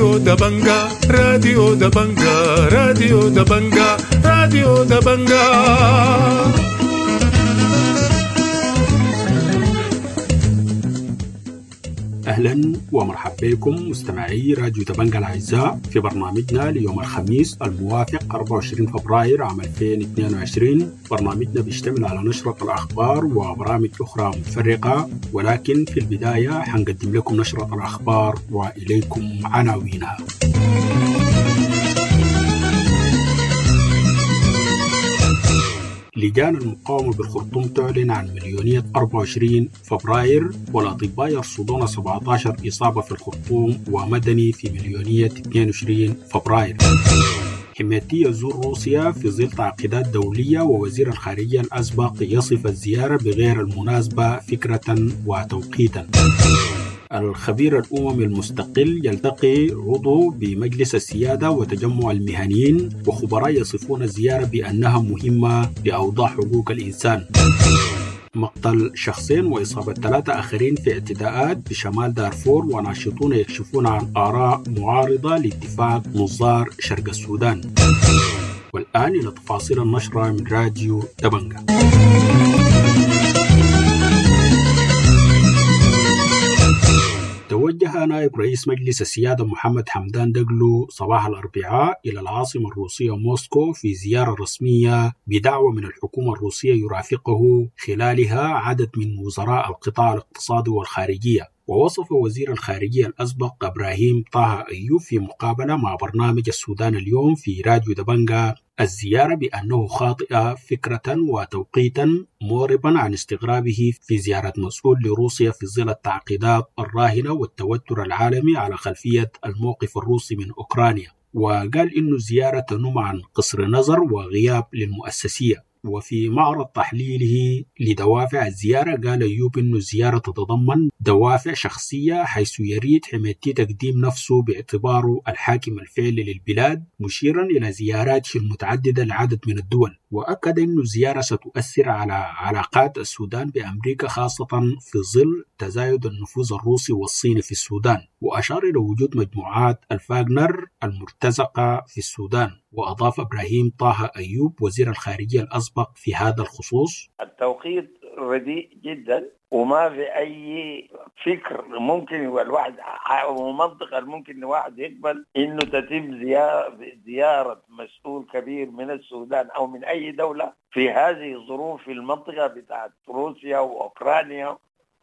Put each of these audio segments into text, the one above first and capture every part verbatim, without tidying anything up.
راديو دبنجا راديو دبنجا راديو دبنجا راديو دبنجا. أهلا ومرحبا بكم مستمعي راديو دبنجا الأعزاء في برنامجنا ليوم الخميس الموافق أربعة وعشرين فبراير عام ألفين واثنين وعشرين. برنامجنا بيشتمل على نشرة الأخبار وبرامج أخرى متفرقة، ولكن في البداية حنقدم لكم نشرة الأخبار وإليكم عناوينها. لجان المقاومة بالخرطوم تعلن عن مليونية أربعة وعشرين فبراير، والأطباء يرصدون سبعة عشر إصابة في الخرطوم، ومدني في مليونية اثنين وعشرين فبراير. حميتي يزور روسيا في ظل تعقيدات دولية، ووزير الخارجية الأسبق يصف الزيارة بغير المناسبة فكرة وتوقيتا. الخبير الأممي المستقل يلتقي عضو بمجلس السيادة وتجمع المهنيين، وخبراء يصفون الزيارة بأنها مهمة لأوضاع حقوق الإنسان. مقتل شخصين وإصابة ثلاثة آخرين في اعتداءات بشمال دارفور، وناشطون يكشفون عن آراء معارضة لاتفاق نظار شرق السودان. والآن إلى تفاصيل النشرة من راديو دبنجا. توجه نائب رئيس مجلس السيادة محمد حمدان دقلو صباح الأربعاء إلى العاصمة الروسية موسكو في زيارة رسمية بدعوة من الحكومة الروسية يرافقه خلالها عدد من وزراء القطاع الاقتصادي والخارجية. ووصف وزير الخارجية الأسبق إبراهيم طه أيوب في مقابلة مع برنامج السودان اليوم في راديو دبنجا الزيارة بأنه خاطئة فكرة وتوقيتا، موربا عن استغرابه في زيارة مسؤول لروسيا في ظل التعقيدات الراهنة والتوتر العالمي على خلفية الموقف الروسي من أوكرانيا. وقال إنه الزيارة تنم عن قصر نظر وغياب للمؤسسية. وفي معرض تحليله لدوافع الزيارة قال أيوب إنه الزيارة تتضمن دوافع شخصية، حيث يريد حميتي تقديم نفسه باعتباره الحاكم الفعلي للبلاد، مشيرا إلى زياراته المتعددة لعدد من الدول. وأكد إنه الزيارة ستؤثر على علاقات السودان بأمريكا، خاصة في ظل تزايد النفوذ الروسي والصيني في السودان. وأشار إلى وجود مجموعات الفاغنر المرتزقة في السودان. وأضاف إبراهيم طه أيوب وزير الخارجية الأسبق في هذا الخصوص: التوقيت رديء جدا، وما في أي فكر ممكن الواحد أو منطقة ممكن الواحد يقبل إنه تتم زيارة مسؤول كبير من السودان أو من أي دولة في هذه الظروف في المنطقة بتاعت روسيا وأوكرانيا،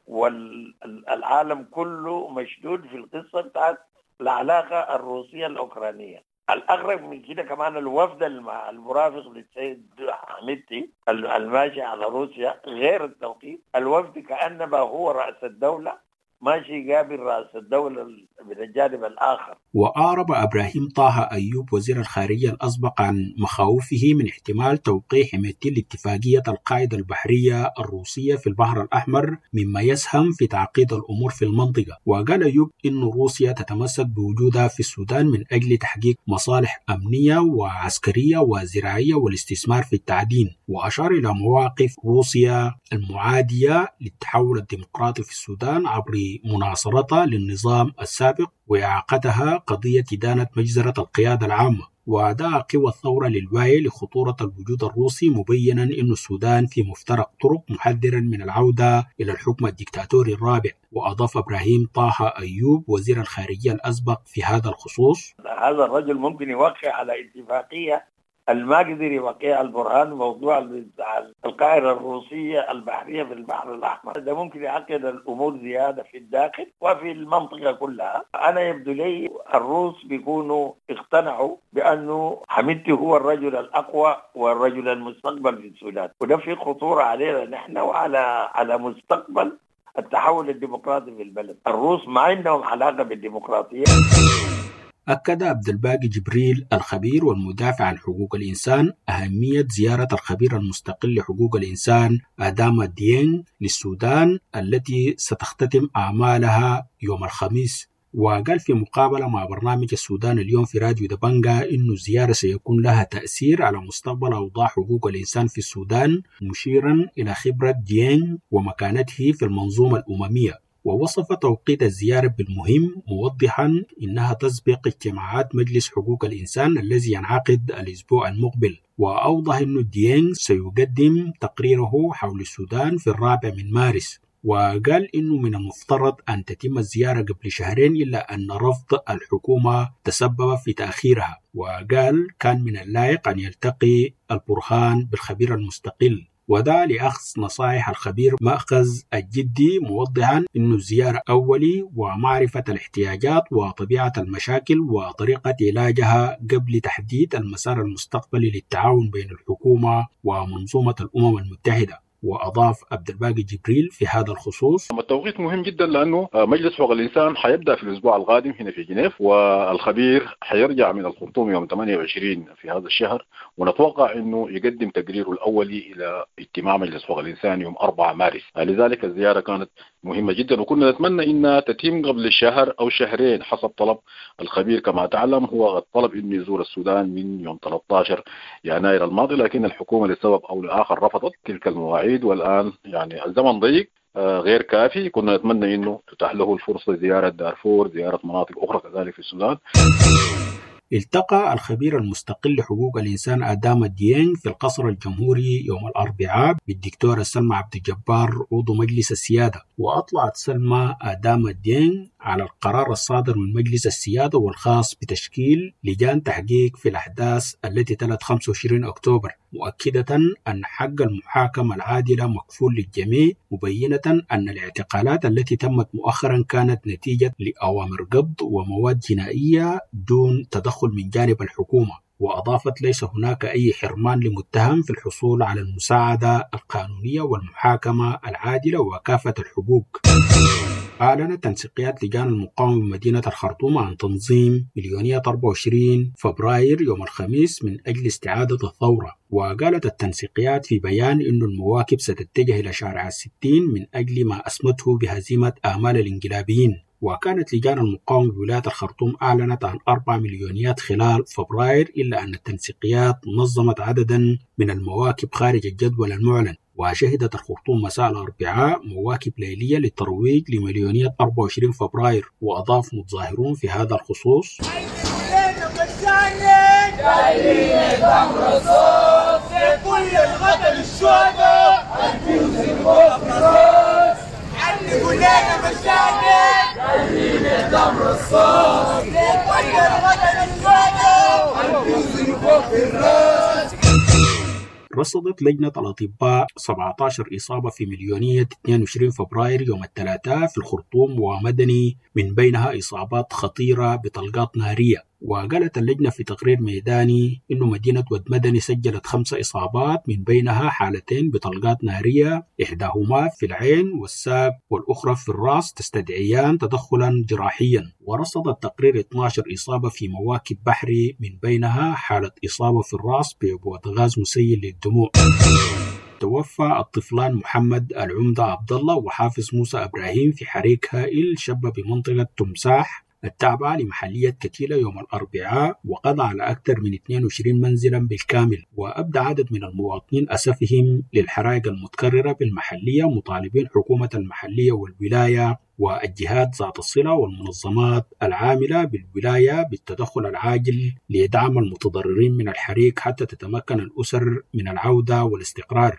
والعالم كله مشدود في القصة بتاعت العلاقة الروسية الأوكرانية. الأغرب من كده كمان الوفد المرافق للسيد حميدتي الماشي على روسيا غير التوقيت، الوفد كأنما هو رأس الدولة ماشي قابل رأس الدولة من الجانب الآخر. وأعرب إبراهيم طه أيوب وزير الخارجية الأسبق عن مخاوفه من احتمال توقيع حميدتي لاتفاقية القاعدة البحرية الروسية في البحر الأحمر، مما يسهم في تعقيد الأمور في المنطقة. وقال أيوب إن روسيا تتمسك بوجودها في السودان من أجل تحقيق مصالح أمنية وعسكرية وزراعية والاستثمار في التعدين. وأشار إلى مواقف روسيا المعادية للتحول الديمقراطي في السودان عبر مناصرتها للنظام السابق، وإعاقتها قضية إدانة مجزرة القيادة العامة. ودعا قوى الثورة للوعي لخطورة الوجود الروسي، مبينا أن السودان في مفترق طرق، محذرا من العودة إلى الحكم الديكتاتوري الرابع. وأضاف إبراهيم طه أيوب وزير الخارجية الأسبق في هذا الخصوص: هذا الرجل ممكن يوقع على اتفاقية الما قدر يوقع البرهان موضوع القاعدة الروسية البحرية في البحر الأحمر. ده ممكن يعقد الأمور زيادة في الداخل وفي المنطقة كلها. أنا يبدو لي الروس بيكونوا اقتنعوا بأنه حميدتي هو الرجل الأقوى والرجل المستقبل في السودان، وده في خطورة علينا نحن وعلى على مستقبل التحول الديمقراطي في البلد. الروس ما عندهم علاقة بالديمقراطية. أكد عبد الباقي جبريل الخبير والمدافع عن حقوق الإنسان أهمية زيارة الخبير المستقل لحقوق الإنسان آداما ديينغ للسودان، التي ستختتم أعمالها يوم الخميس. وقال في مقابلة مع برنامج السودان اليوم في راديو دبنجا إنه الزيارة سيكون لها تأثير على مستقبل أوضاع حقوق الإنسان في السودان، مشيرا إلى خبرة ديينغ ومكانته في المنظومة الأممية. ووصف توقيت الزيارة بالمهم، موضحا إنها تسبق اجتماعات مجلس حقوق الإنسان الذي ينعقد الأسبوع المقبل. وأوضح أن ديانغ سيقدم تقريره حول السودان في الرابع من مارس، وقال إنه من المفترض أن تتم الزيارة قبل شهرين، إلا أن رفض الحكومة تسبب في تأخيرها. وقال كان من اللائق أن يلتقي البرهان بالخبير المستقل، ودعا لأخذ نصائح الخبير مأخذ الجدي، موضحا أن الزيارة أولي ومعرفة الاحتياجات وطبيعة المشاكل وطريقة علاجها قبل تحديد المسار المستقبلي للتعاون بين الحكومة ومنظومة الأمم المتحدة. وأضاف عبد الباقي جبريل في هذا الخصوص: التوقيت مهم جدا لأنه مجلس حقوق الإنسان حيبدأ في الأسبوع القادم هنا في جنيف، والخبير حيرجع من الخرطوم يوم ثمانية وعشرين في هذا الشهر، ونتوقع أنه يقدم تقريره الأولي إلى اجتماع مجلس حقوق الإنسان يوم أربعة مارس. لذلك الزيارة كانت مهمة جدا، وكنا نتمنى أنها تتم قبل الشهر أو شهرين حسب طلب الخبير. كما تعلم هو طلب أنه يزور السودان من يوم ثلاثة عشر يناير الماضي، لكن الحكومة لسبب أو لآخر رفضت تلك المواعيد، والآن يعني الزمن ضيق غير كافي. كنا نتمنى أنه تتاح له الفرصة زيارة دارفور، زيارة مناطق أخرى كذلك في السودان. التقى الخبير المستقل لحقوق الإنسان آدام ديانغ في القصر الجمهوري يوم الأربعاء بالدكتورة سلمى عبد الجبار عضو مجلس السيادة. وأطلعت سلمى آدام ديانغ على القرار الصادر من مجلس السيادة والخاص بتشكيل لجان تحقيق في الأحداث التي تلت خمسة وعشرين أكتوبر، مؤكدة أن حق المحاكمة العادلة مكفول للجميع، مبينة أن الاعتقالات التي تمت مؤخرا كانت نتيجة لأوامر قبض ومواد جنائية دون تدخل من جانب الحكومة. وأضافت ليس هناك أي حرمان لمتهم في الحصول على المساعدة القانونية والمحاكمة العادلة وكافة الحقوق. أعلنت تنسيقيات لجان المقاومة بمدينة الخرطوم عن تنظيم مليونية أربعة وعشرين فبراير يوم الخميس من أجل استعادة الثورة. وقالت التنسيقيات في بيان أن المواكب ستتجه إلى شارع الستين من أجل ما أسمته بهزيمة آمال الانقلابيين. وكانت لجان المقاومة بولاية الخرطوم أعلنت عن أربع مليونيات خلال فبراير، إلا أن التنسيقيات نظمت عددا من المواكب خارج الجدول المعلن. وشهدت الخرطوم مساء الأربعاء مواكب ليلية للترويج لمليونية أربعة وعشرين فبراير. وأضاف متظاهرون في هذا الخصوص: رصدت لجنة الأطباء سبعة عشر إصابة في مليونية اثنين وعشرين فبراير يوم الثلاثاء في الخرطوم ومدني، من بينها إصابات خطيرة بطلقات نارية. وقالت اللجنة في تقرير ميداني إنه مدينة ود مدني سجلت خمس إصابات، من بينها حالتين بطلقات نارية، إحداهما في العين والساق والأخرى في الرأس، تستدعيان تدخلا جراحيا. ورصد التقرير اثنتي عشرة إصابة في مواكب بحري، من بينها حالة إصابة في الرأس ببوة غاز مسيل للدموع. توفى الطفلان محمد العمدة عبد الله وحافظ موسى إبراهيم في حريق هائل شب بمنطقة تمساح التابعة لمحلية كتيلة يوم الأربعاء، وقضى على أكثر من اثنين وعشرين منزلا بالكامل. وأبدى عدد من المواطنين أسفهم للحرائق المتكررة بالمحلية، مطالبين حكومة المحلية والولاية والجهات ذات الصلة والمنظمات العاملة بالولاية بالتدخل العاجل لدعم المتضررين من الحريق حتى تتمكن الأسر من العودة والاستقرار.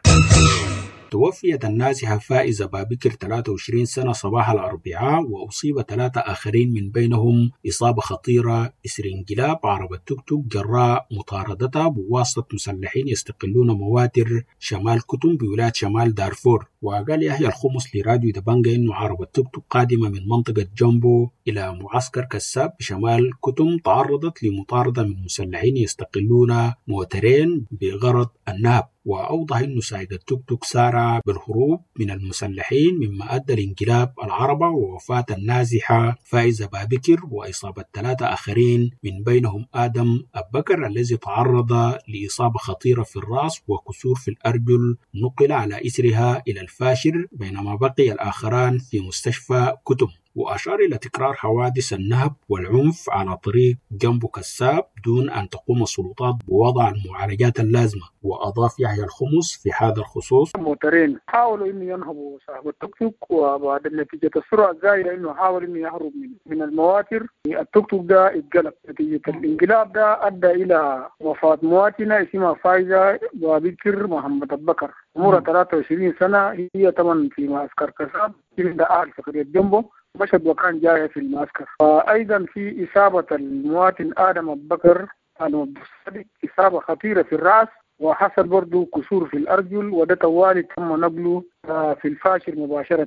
توفيت النازحة فائزة بابكر ثلاثة وعشرين سنة صباح الأربعاء، وأصيب ثلاثة آخرين من بينهم إصابة خطيرة إثر انقلاب عربة توك توك جراء مطاردتها بواسطة مسلحين يستقلون مواتر شمال كتم بولاية شمال دارفور. وقال يحيى الخمس لراديو دبنجة إنه عربة توك توك قادمة من منطقة جنبو إلى معسكر كساب بشمال كتم تعرضت لمطاردة من مسلحين يستقلون موترين بغرض النهب. وأوضح أنه سائق التوك توك سارع بالهروب من المسلحين، مما أدى لانقلاب العربة ووفاة النازحة فائزة بابكر وإصابة ثلاثة آخرين من بينهم آدم أبكر الذي تعرض لإصابة خطيرة في الرأس وكسور في الأرجل، نقل على إثرها إلى الفاشر، بينما بقي الآخران في مستشفى كتم. وأشار إلى تكرار حوادث النهب والعنف على طريق جنبو كساب دون أن تقوم السلطات بوضع المعالجات اللازمة. وأضاف يحيى الخمس في هذا الخصوص: موترين حاولوا إنه ينهبوا صاحب التوك توك، وبعد نتيجة السرعة الزايدة إنه حاول إنه يهرب من, من المواتر. التوك توك ده اتقلب، نتيجة الانقلاب ده أدى إلى وفاة مواطنة اسمها فايزة وبكر محمد البكر، عمرها ثلاثة وعشرين سنة، هي طبعا في معسكر كساب عند أهل سكرية جنبو، مشت وكان جاية في المعسكر. وأيضا في إصابة المواطن آدم البكر الصادق إصابة خطيرة في الرأس، وحصل برضو كسور في الأرجل، وده توالي تم نقله في الفاشر مباشرة.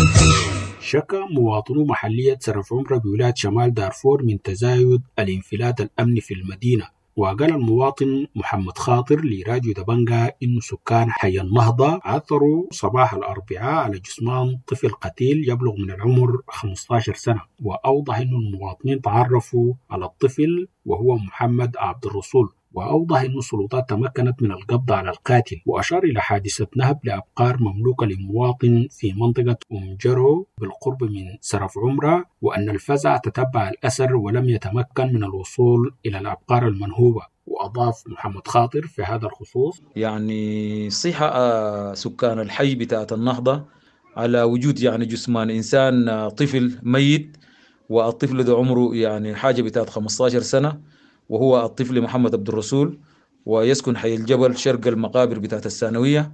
شكى مواطنو محلية سرف عمرة بولاية شمال دارفور من تزايد الانفلات الأمني في المدينة. وقال المواطن محمد خاطر لراديو دبنجا إنه سكان حي النهضة عثروا صباح الأربعاء على جثمان طفل قتيل يبلغ من العمر خمسة عشر سنة. وأوضح إنه المواطنين تعرفوا على الطفل وهو محمد عبد الرسول، وأوضح أن السلطات تمكنت من القبض على القاتل. وأشار إلى حادثة نهب لأبقار مملوكة لمواطن في منطقة أم جرو بالقرب من سرف عمرة، وأن الفزع تتبع الأثر ولم يتمكن من الوصول إلى الأبقار المنهوبة. وأضاف محمد خاطر في هذا الخصوص: يعني صحة سكان الحي بتاعت النهضة على وجود يعني جثمان إنسان طفل ميت، والطفل ده عمره يعني حاجة بتاعت خمسة عشر سنة، وهو الطفل محمد عبد الرسول، ويسكن حي الجبل شرق المقابر بتاعت الثانوية.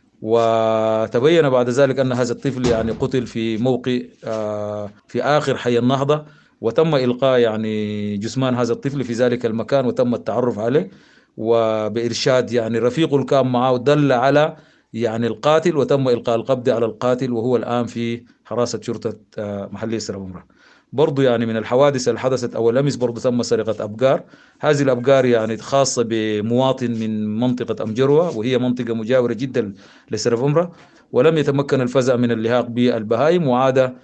وتبين بعد ذلك أن هذا الطفل يعني قتل في موقع في آخر حي النهضة، وتم إلقاء يعني جثمان هذا الطفل في ذلك المكان، وتم التعرف عليه، وبإرشاد يعني رفيقه اللي كان معه دل على يعني القاتل، وتم إلقاء القبض على القاتل، وهو الآن في حراسة شرطة محلية سرف عمرة. برضو يعني من الحوادث اللي حدثت أول أمس برضو تم سرقة أبقار. هذه الأبقار يعني خاصة بمواطن من منطقة أم جروة، وهي منطقة مجاورة جدا لسرف عمرة، ولم يتمكن الفزع من اللحاق بالبهائم وعاد.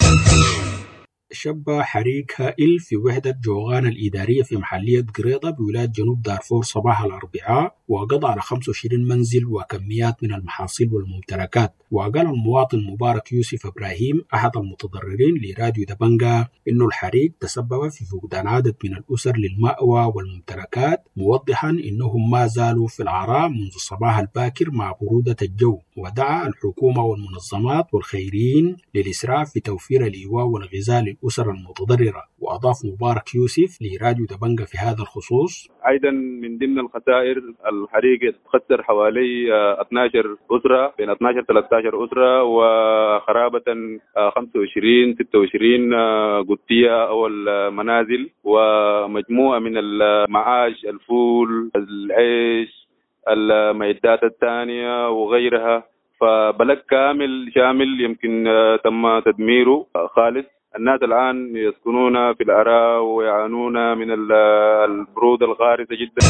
شب حريق هائل في وحدة جوغان الإدارية في محلية قريضة بولاية جنوب دارفور صباح الأربعاء، وقضى على خمسة وعشرين منزل وكميات من المحاصيل والممتلكات. وقال المواطن مبارك يوسف إبراهيم أحد المتضررين لراديو دبنجا إنه الحريق تسبب في فقدان عدد من الأسر للمأوى والممتلكات، موضحا إنهم ما زالوا في العراء منذ الصباح الباكر مع برودة الجو. ودعا الحكومة والمنظمات والخيريين للإسراع في توفير الإيواء والغذاء للأسر المتضررة. وأضاف مبارك يوسف لراديو دبنجا في هذا الخصوص: أيضا من ضمن الخسائر الحريق خسر حوالي اثني عشر أسرة، بين اثني عشر ثلاثة عشر أسرة، وخرابة خمسة وعشرين ستة وعشرين قطية أو المنازل، ومجموعة من المعاش، الفول، العيش، المعدات الثانية وغيرها. فبلد كامل شامل يمكن تم تدميره خالص. الناس الآن يسكنون في العراء ويعانون من البرودة الغارسة جدا.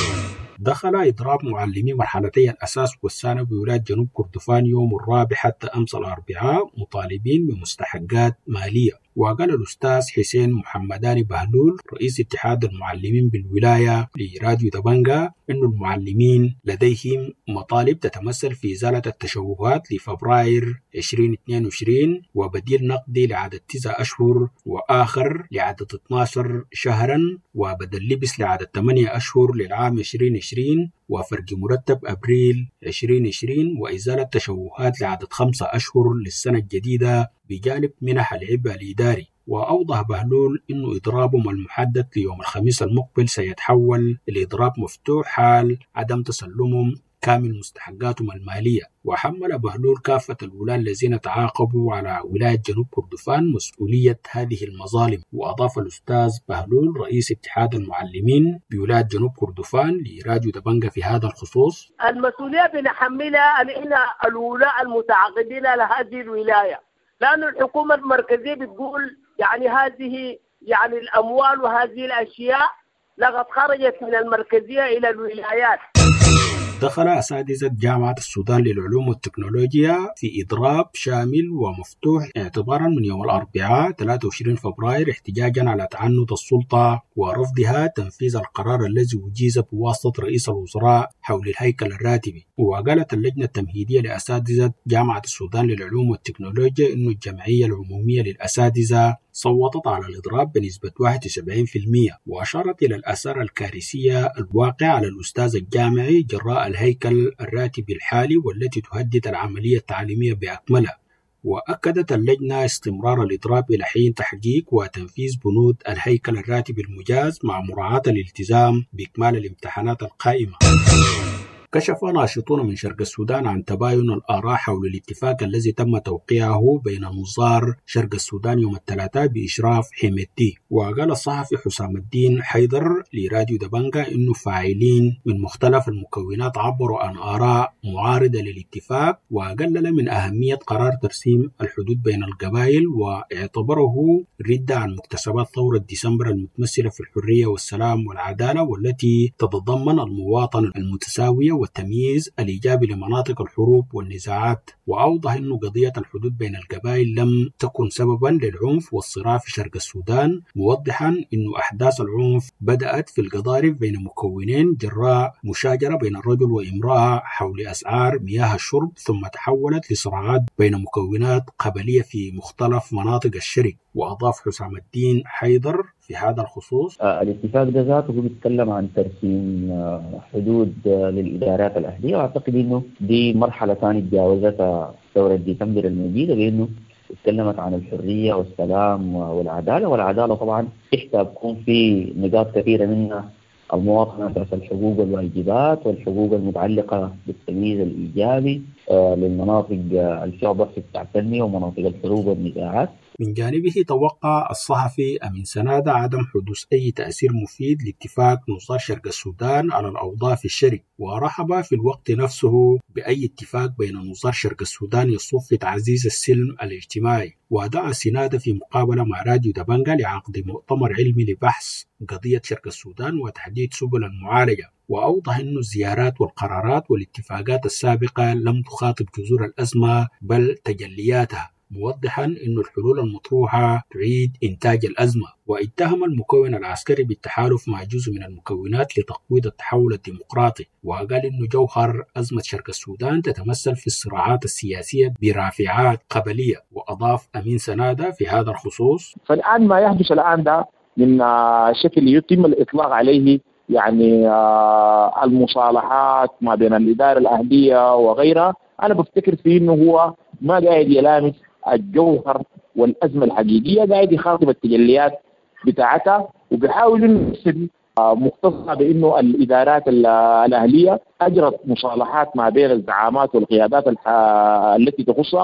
دخل إضراب معلمي مرحلتي الأساس والثانوي بولاية جنوب كردفان يوم الرابع حتى أمس الأربعاء مطالبين بمستحقات مالية. وقال الأستاذ حسين محمداني بهلول رئيس اتحاد المعلمين بالولاية لراديو دبنجا إنه المعلمين لديهم مطالب تتمثل في إزالة التشوهات لفبراير ألفين واثنين وعشرين وبديل نقدي لعدد تسعة أشهر، وآخر لعدد اثنا عشر شهرا، وبدل لبس لعدد ثمانية أشهر للعام ألفين وعشرين، وفرق مرتب أبريل ألفين وعشرين، وإزالة تشوهات لعدد خمسة أشهر للسنة الجديدة بجانب منح العبء الإداري. وأوضح بهلول إنه إضرابهم المحدد ليوم الخميس المقبل سيتحول إلى إضراب مفتوح حال عدم تسلمهم كامل مستحقاتهم المالية. وحمل بهلول كافة الولاة الذين تعاقبوا على ولاية جنوب كردفان مسؤولية هذه المظالم. وأضاف الأستاذ بهلول رئيس اتحاد المعلمين بولاية جنوب كردفان لراديو دبنجا في هذا الخصوص: المسؤولية بنحملها نحن الولاة المتعاقدين لهذه الولاية، لأن الحكومة المركزية بتقول يعني هذه يعني الأموال وهذه الأشياء لقد خرجت من المركزية إلى الولايات. دخل أساتذة جامعة السودان للعلوم والتكنولوجيا في إضراب شامل ومفتوح اعتبارا من يوم الأربعاء ثلاثة وعشرين فبراير احتجاجا على تعنت السلطة ورفضها تنفيذ القرار الذي أجيز بواسطة رئيس الوزراء حول الهيكل الراتبي. وقالت اللجنة التمهيدية لأساتذة جامعة السودان للعلوم والتكنولوجيا إنه الجمعية العمومية للأساتذة صوتت على الإضراب بنسبة واحد وسبعين بالمئة، وأشارت إلى الآثار الكارثية الواقعة على الأستاذ الجامعي جراء الهيكل الراتبي الحالي والتي تهدد العملية التعليمية بأكملها. وأكدت اللجنة استمرار الإضراب إلى حين تحقيق وتنفيذ بنود الهيكل الراتبي المجاز مع مراعاة الالتزام بإكمال الامتحانات القائمة. كشف ناشطون من شرق السودان عن تباين الآراء حول الاتفاق الذي تم توقيعه بين نظار شرق السودان يوم الثلاثاء بإشراف حميدتي. وقال الصحفي حسام الدين حيدر لراديو دبنجا إنه فاعلين من مختلف المكونات عبروا عن آراء معارضة للاتفاق، وقلل من أهمية قرار ترسيم الحدود بين القبائل، واعتبره ردة عن مكتسبات ثورة ديسمبر المتمثلة في الحرية والسلام والعدالة، والتي تتضمن المواطنة المتساوية والتمييز الإيجابي لمناطق الحروب والنزاعات. وأوضح أن قضية الحدود بين القبائل لم تكن سببا للعنف والصراع في شرق السودان، موضحا أن أحداث العنف بدأت في القضارب بين مكونين جراء مشاجرة بين الرجل وامرأة حول أسعار مياه الشرب، ثم تحولت لصراعات بين مكونات قبلية في مختلف مناطق الشرق. وأضاف حسام الدين حيدر في هذا الخصوص: آه الاتفاق ده ذاته هو بيتكلم عن ترسيم آه حدود آه للإدارات الأهلية، وأعتقد إنه دي مرحلة ثانية تجاوزتها ثورة ديسمبر المجيدة، بأنه اتكلمت عن الحرية والسلام والعدالة. والعدالة طبعا تحتاج تكون في نقاط كثيرة منها المواطنة ترس الحقوق والواجبات والحقوق المتعلقة بالتمييز الإيجابي آه للمناطق آه اللي فيها ضعف بتاع التنمية ومناطق الحروب والنزاعات. من جانبه توقع الصحفي أمين سنادة عدم حدوث أي تأثير مفيد لاتفاق نظار شرق السودان على الأوضاع في الشرق، ورحب في الوقت نفسه بأي اتفاق بين نظار شرق السودان يصب في تعزيز السلم الاجتماعي. ودعا سنادة في مقابلة مع راديو دبنجا لعقد مؤتمر علمي لبحث قضية شرق السودان وتحديد سبل المعالجة. وأوضح أن الزيارات والقرارات والاتفاقات السابقة لم تخاطب جذور الأزمة بل تجلياتها، موضحا أن الحلول المطروحة تعيد إنتاج الأزمة. واتهم المكون العسكري بالتحالف مع جزء من المكونات لتقويض التحول الديمقراطي، وقال أن جوهر أزمة شرق السودان تتمثل في الصراعات السياسية برافعات قبلية. وأضاف أمين سنادة في هذا الخصوص: فالآن ما يحدث الآن ده من شكل يتم الإطلاق عليه يعني المصالحات ما بين الإدارة الأهلية وغيرها، أنا بفتكر فيه أنه هو ما قاعد يلامس الجوهر والأزمة الحقيقية، قاعد يخاطب التجليات بتاعتها، وبيحاول انه يصل مختصة بانه الادارات الاهلية اجرت مصالحات ما بين الزعامات والقيادات التي تخصها.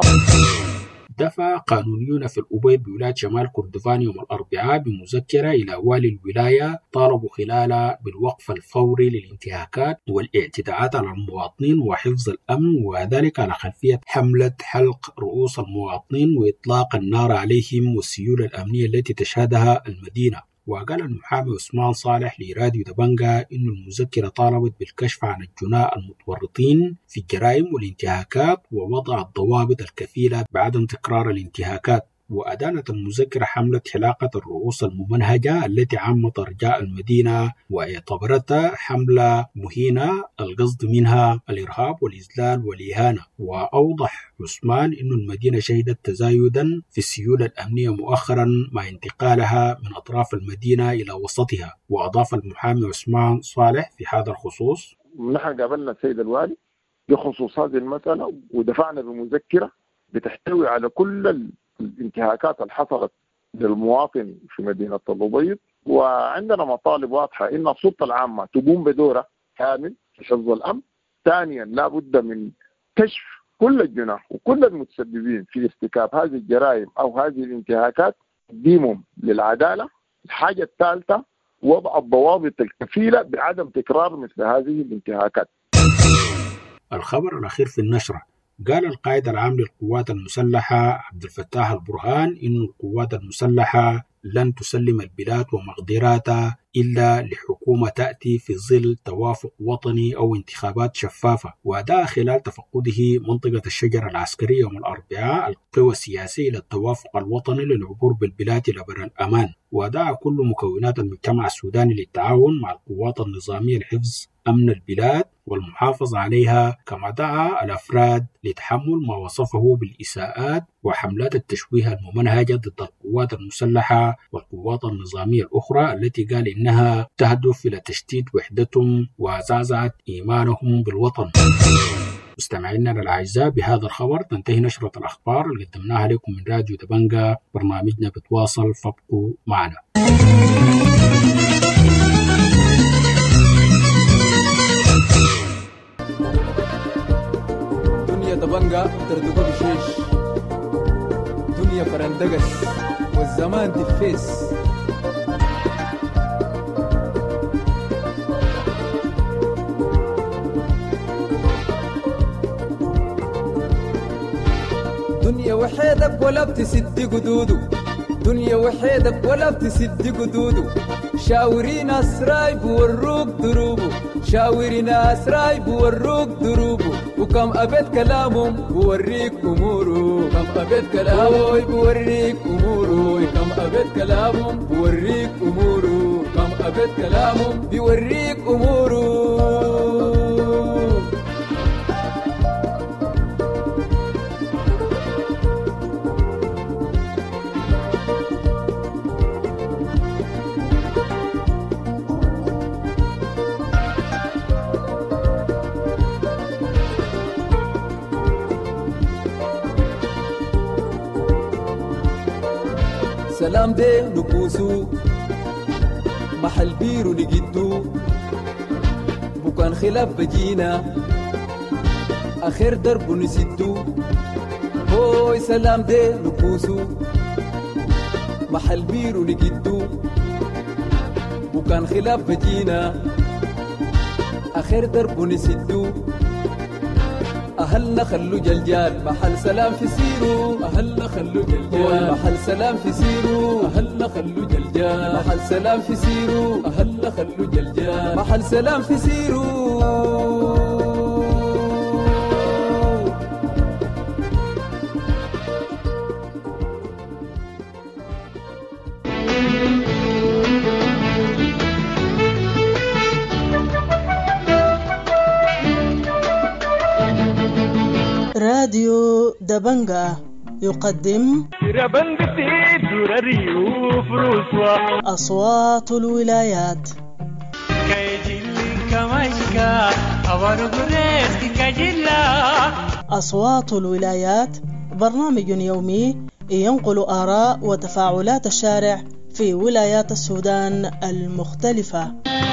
دفع قانونيون في الأبيض بولاية شمال كردفان يوم الأربعاء بمذكرة إلى والي الولاية طالبوا خلالها بالوقف الفوري للانتهاكات والاعتداءات على المواطنين وحفظ الأمن، وذلك على خلفية حملة حلق رؤوس المواطنين وإطلاق النار عليهم والسيولة الأمنية التي تشهدها المدينة. وقال المحامي عثمان صالح لراديو دبنجا إن المذكرة طالبت بالكشف عن الجناء المتورطين في الجرائم والانتهاكات ووضع الضوابط الكفيلة بعدم تكرار الانتهاكات. وأدانت المذكرة حملة حلاقة الرؤوس الممنهجة التي عمت أرجاء المدينة واعتبرتها حملة مهينة القصد منها الإرهاب والإذلال والإهانة. وأوضح عثمان أن المدينة شهدت تزايدا في السيولة الأمنية مؤخرا مع انتقالها من أطراف المدينة إلى وسطها. وأضاف المحامي عثمان صالح في هذا الخصوص: نحن قابلنا السيد الوالي بخصوص هذه المسألة ودفعنا بمذكرة بتحتوي على كل الانتهاكات اللي حصلت للمواطن في مدينة الأبيض، وعندنا مطالب واضحة إن السلطة العامة تقوم بدورها كامل في حفظ الأمن. ثانيا لا بد من كشف كل الجناح وكل المتسببين في ارتكاب هذه الجرائم أو هذه الانتهاكات، تقديمهم للعدالة. الحاجة الثالثة وضع الضوابط الكفيلة بعدم تكرار مثل هذه الانتهاكات. الخبر الأخير في النشرة: قال القائد العام للقوات المسلحة عبد الفتاح البرهان إن القوات المسلحة لن تسلم البلاد ومقدراتها إلا لحكومة تأتي في ظل توافق وطني أو انتخابات شفافة. ودعا خلال تفقده منطقة الشجرة العسكرية يوم الأربعاء القوى السياسية إلى التوافق الوطني للعبور بالبلاد إلى بر الأمان. ودعا كل مكونات المجتمع السوداني للتعاون مع القوات النظامية لحفظ أمن البلاد والمحافظة عليها، كما دعا الأفراد لتحمل ما وصفه بالإساءات وحملات التشويه الممنهجة ضد القوات القوات المسلحة والقوات النظامية الأخرى التي قال إنها تهدف إلى تشتيت وحدتهم وزعزعة إيمانهم بالوطن. مستمعينا الأعزاء، بهذا الخبر تنتهي نشرة الأخبار اللي قدمناها لكم من راديو دبنجة. برنامجنا بتواصل، فابقوا معنا. دنيا دبنجة تردقوا بشيش، دنيا فرندقس والزمان تفيس. دنيا وحيدك ولا بتسد قدودو، دنيا وحيدك ولا بتسد قدودو. شاورين أسراي بوروك دروبو، شاورين أسراي بوروك دروبو. وكم أبد كلامهم بوريك أمورو، كم أبد كلامهم بوريك أمورو، كم أبد كلامهم بوريك أمورو، كم أبد كلامهم بوريك أمورو. سلام دي نبوسو محل بيرو نجدو، بكان خلاف بجينا آخر درب نسدو. هوي سلام دي نبوسو محل بيرو نجدو، بكان خلاف بجينا آخر درب نسدو. أهلنا خلو جلجال محل سلام في سيرو، أهلنا خلو جلجال محل سلام في سيرو، أهلنا خلو جلجال محل سلام في سيرو، أهلنا خلو جلجال محل سلام في سيرو. راديو دبنجة يقدم أصوات الولايات. أصوات الولايات برنامج يومي ينقل آراء وتفاعلات الشارع في ولايات السودان المختلفة.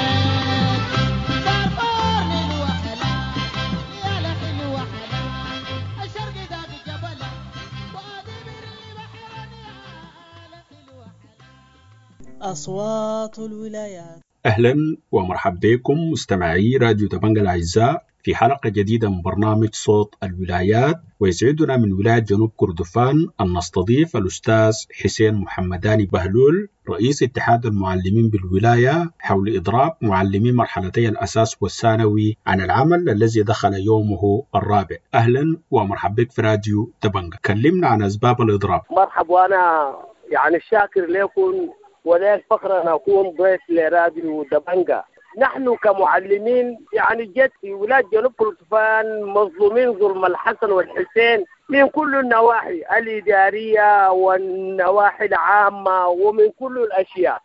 أصوات الولايات. أهلا ومرحبا بكم مستمعي راديو دبنجة الأعزاء في حلقة جديدة من برنامج صوت الولايات. ويسعدنا من ولاية جنوب كردفان أن نستضيف الأستاذ حسين محمداني بهلول رئيس اتحاد المعلمين بالولاية حول إضراب معلمي مرحلتي الأساس والثانوي عن العمل الذي دخل يومه الرابع. أهلا ومرحبا بك في راديو دبنجة. كلمنا عن أسباب الإضراب. مرحبا، وأنا يعني الشاكر لكم ولا الفخر أن أكون ضيف لراديو دبنجة. نحن كمعلمين يعني جد في ولاية جنوب كردفان مظلومين ظلم الحسن والحسين من كل النواحي الإدارية والنواحي العامة ومن كل الأشياء،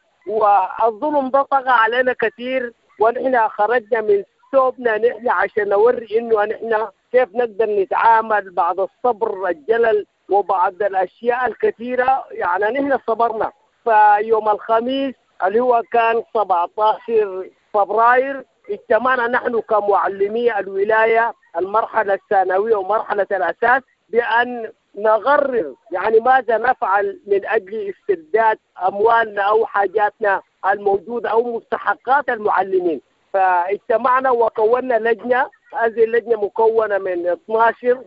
والظلم ده طغى علينا كثير، ونحن خرجنا من ثوبنا نحن عشان نوري إنه نحن كيف نقدر نتعامل بعد الصبر الجلل وبعد الأشياء الكثيرة. يعني نحن صبرنا. فيوم الخميس اللي هو كان سبعة عشر فبراير اجتمعنا نحن كمعلمي الولاية المرحلة الثانوية ومرحلة الأساس بأن نقرر يعني ماذا نفعل من أجل استرداد أموالنا أو حاجاتنا الموجودة أو مستحقات المعلمين. فاجتمعنا وكونا لجنة، هذه اللجنة مكونة من اثني عشر،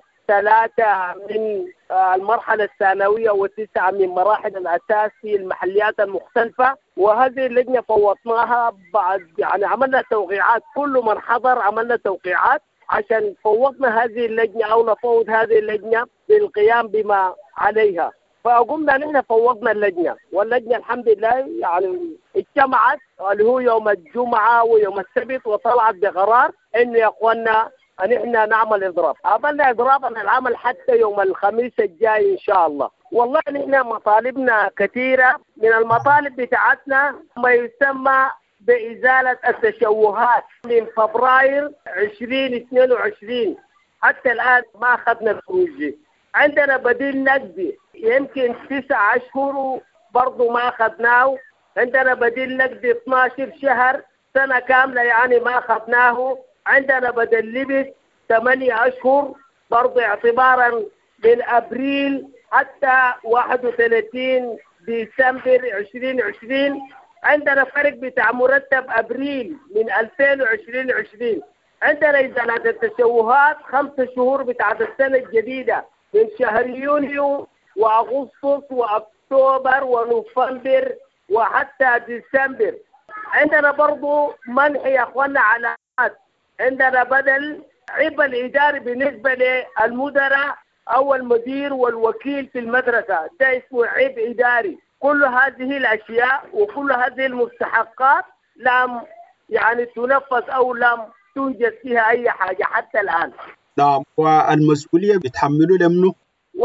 ثلاثة من المرحلة الثانوية وتسعة من مراحل الأساس في المحليات المختلفة. وهذه اللجنة فوضناها بعد يعني عملنا توقيعات، كل من حضر عملنا توقيعات عشان فوضنا هذه اللجنة أو نفوض هذه اللجنة بالقيام بما عليها. فقمنا نحن فوضنا اللجنة، واللجنة الحمد لله يعني اجتمعت اللي هو يوم الجمعة ويوم السبت وطلعت بقرار إنه يا أخوانا أن إحنا نعمل إضراب. عملنا إضراب عن العمل حتى يوم الخميس الجاي إن شاء الله. والله نحن مطالبنا كثيرة. من المطالب بتاعتنا ما يسمى بإزالة التشوهات من فبراير عشرين اثنين وعشرين حتى الآن ما أخذنا الخروج. عندنا بديل نقدي يمكن تسعة أشهر برضو ما أخذناه. عندنا بديل نقدي اثناشر شهر سنة كاملة يعني ما أخذناه. عندنا بدل لبس ثمانية أشهر برضو اعتبارا من أبريل حتى واحد وثلاثين ديسمبر عشرين عشرين. عندنا فرق بتاع مرتب أبريل من ألفين وعشرين عشرين. عندنا إزالة التشوهات خمسة شهور بتاعت السنة الجديدة من شهر يونيو وأغسطس وأكتوبر ونوفمبر وحتى ديسمبر. عندنا برضو منح يا أخوانا علامات. عندنا بدل عبء الإداري بالنسبة للمدراء أو المدير والوكيل في المدرسة، ده اسمه عبء إداري. كل هذه الأشياء وكل هذه المستحقات لم يعني تنفذ أو لم توجد فيها أي حاجة حتى الآن. نعم. والمسؤولية بتحملوا لمنه؟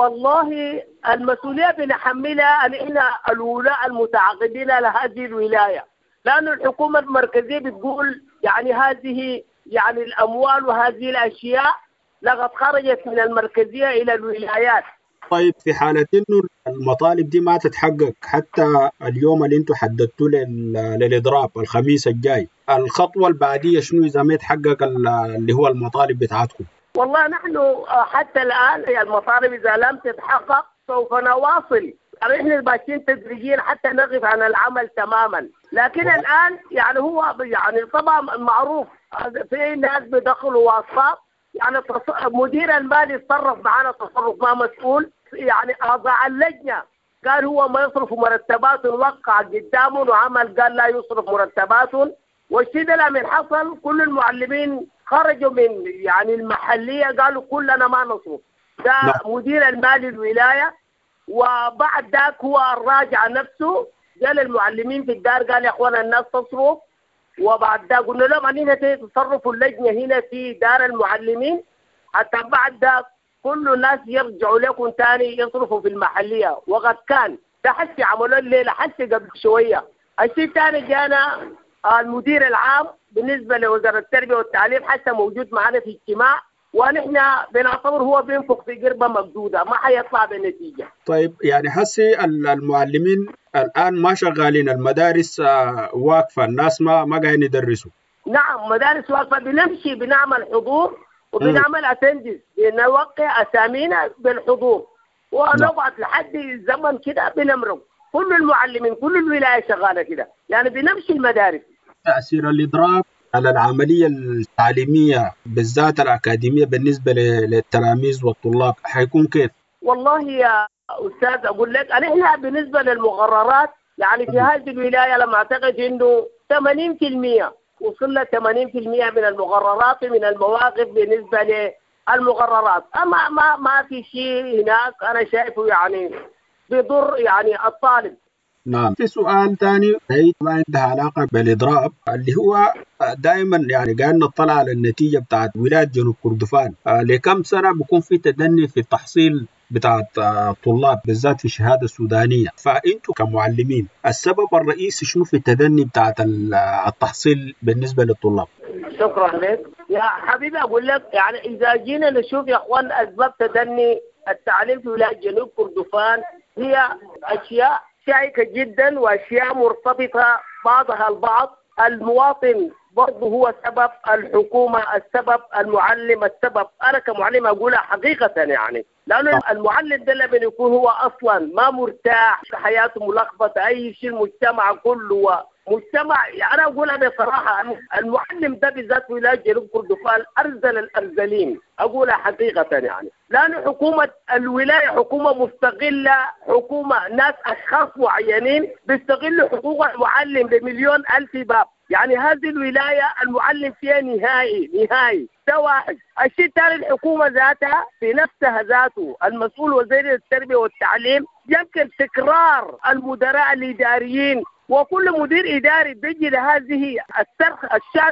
والله المسؤولية بنحملها أن إحنا الولاء المتعاقدين لهذه الولاية، لأن الحكومة المركزية بتقول يعني هذه يعني الأموال وهذه الأشياء لقد خرجت من المركزية إلى الولايات. طيب في حالة إنه المطالب دي ما تتحقق حتى اليوم اللي انتم حددتوا للإضراب الخميس الجاي، الخطوة البعدية شنو إذا ما يتحقق اللي هو المطالب بتاعتكم؟ والله نحن حتى الآن المطالب إذا لم تتحقق سوف نواصل. يعني احنا ماشيين تدريجيا حتى نقف عن العمل تماما. لكن الآن يعني هو يعني طبعا معروف في ناس بدخلوا واسطات. يعني مدير المالي يتصرف معنا تصرف ما مسؤول. يعني أعضاء اللجنة قال هو ما يصرف مرتبات وقع قدامه وعمل قال لا يصرف مرتبات. والشيء ده من حصل كل المعلمين خرجوا من يعني المحلية قالوا كلنا ما نصرف. ده مدير المالي الولاية. وبعد ذاك هو راجع نفسه قال المعلمين في الدار قال يا اخوان الناس تصرف. وبعد ذاك قلنا لهم أننا تصرفوا اللجنة هنا في دار المعلمين حتى بعد ذاك كل الناس يرجعوا لكم تاني يصرفوا في المحلية. وقد كان ده حتى عملوا الليلة حتى قبل شوية. الشيء الثاني جانا المدير العام بالنسبة لوزارة التربية والتعليم حتى موجود معنا في اجتماع، ونحن بنعتبر هو بينفق في قربة مقدودة ما حيطلع بالنتيجة. طيب يعني حسي المعلمين الآن ما شغالين، المدارس واقفة، الناس ما ما قاعدين يدرسوا. نعم مدارس واقفة. بنمشي بنعمل حضور وبنعمل اتندنس بنوقع أسامينا بالحضور ونقعد لحد زمن كده بنمرق. كل المعلمين كل الولاية شغالة كده يعني بنمشي المدارس. تأثير الإضراب على العملية التعليمية بالذات الأكاديمية بالنسبة للتلاميذ والطلاب حيكون كيف؟ والله يا أستاذ أقول لك أنا بالنسبة للمقررات يعني في هذه الولاية لما أعتقد إنه ثمانين بالمئة وصلنا ثمانين بالمئة من المقررات من المواقف بالنسبة للمقررات. أما ما ما في شيء هناك أنا شايفه يعني بيضر يعني الطالب. نعم. في سؤال ثاني هي ما عندها علاقة بالإضراب اللي هو دائما يعني قاعد نطلع على النتيجة بتاعت ولاية جنوب كردفان. لكم سنة بيكون في تدني في التحصيل بتاعت الطلاب بالذات في الشهادة السودانية، فأنتوا كمعلمين السبب الرئيسي شنو في التدني بتاعت التحصيل بالنسبة للطلاب؟ شكرا لك يا حبيبي. أقول لك يعني إذا جينا نشوف يا أخوان أسباب تدني التعليم في ولاية جنوب كردفان هي أشياء شائكة جدا وأشياء مرتبطة بعضها البعض. المواطن برضه هو سبب، الحكومة السبب، المعلم السبب. أنا كمعلم أقولها حقيقة يعني لأنه المعلم ده لما يكون هو أصلا ما مرتاح حياته ملخبطة أي شيء المجتمع كله مجتمع يعني أنا أقولها بصراحة المعلم ده بالذات ولاية جنوب كردفان أرذل الأرذلين أقولها حقيقة يعني لأن حكومة الولاية حكومة مستقلة، حكومة ناس أشخاص معينين بيستغلوا حقوق المعلم بمليون ألف باب. يعني هذه الولاية المعلم فيها نهائي نهائي. ده واحد. الشيء الثاني الحكومة ذاتها في نفسها ذاته المسؤول وزير التربية والتعليم يمكن تكرار المدراء الإداريين وكل مدير إداري بيجي لهذه الصرخ الشامخ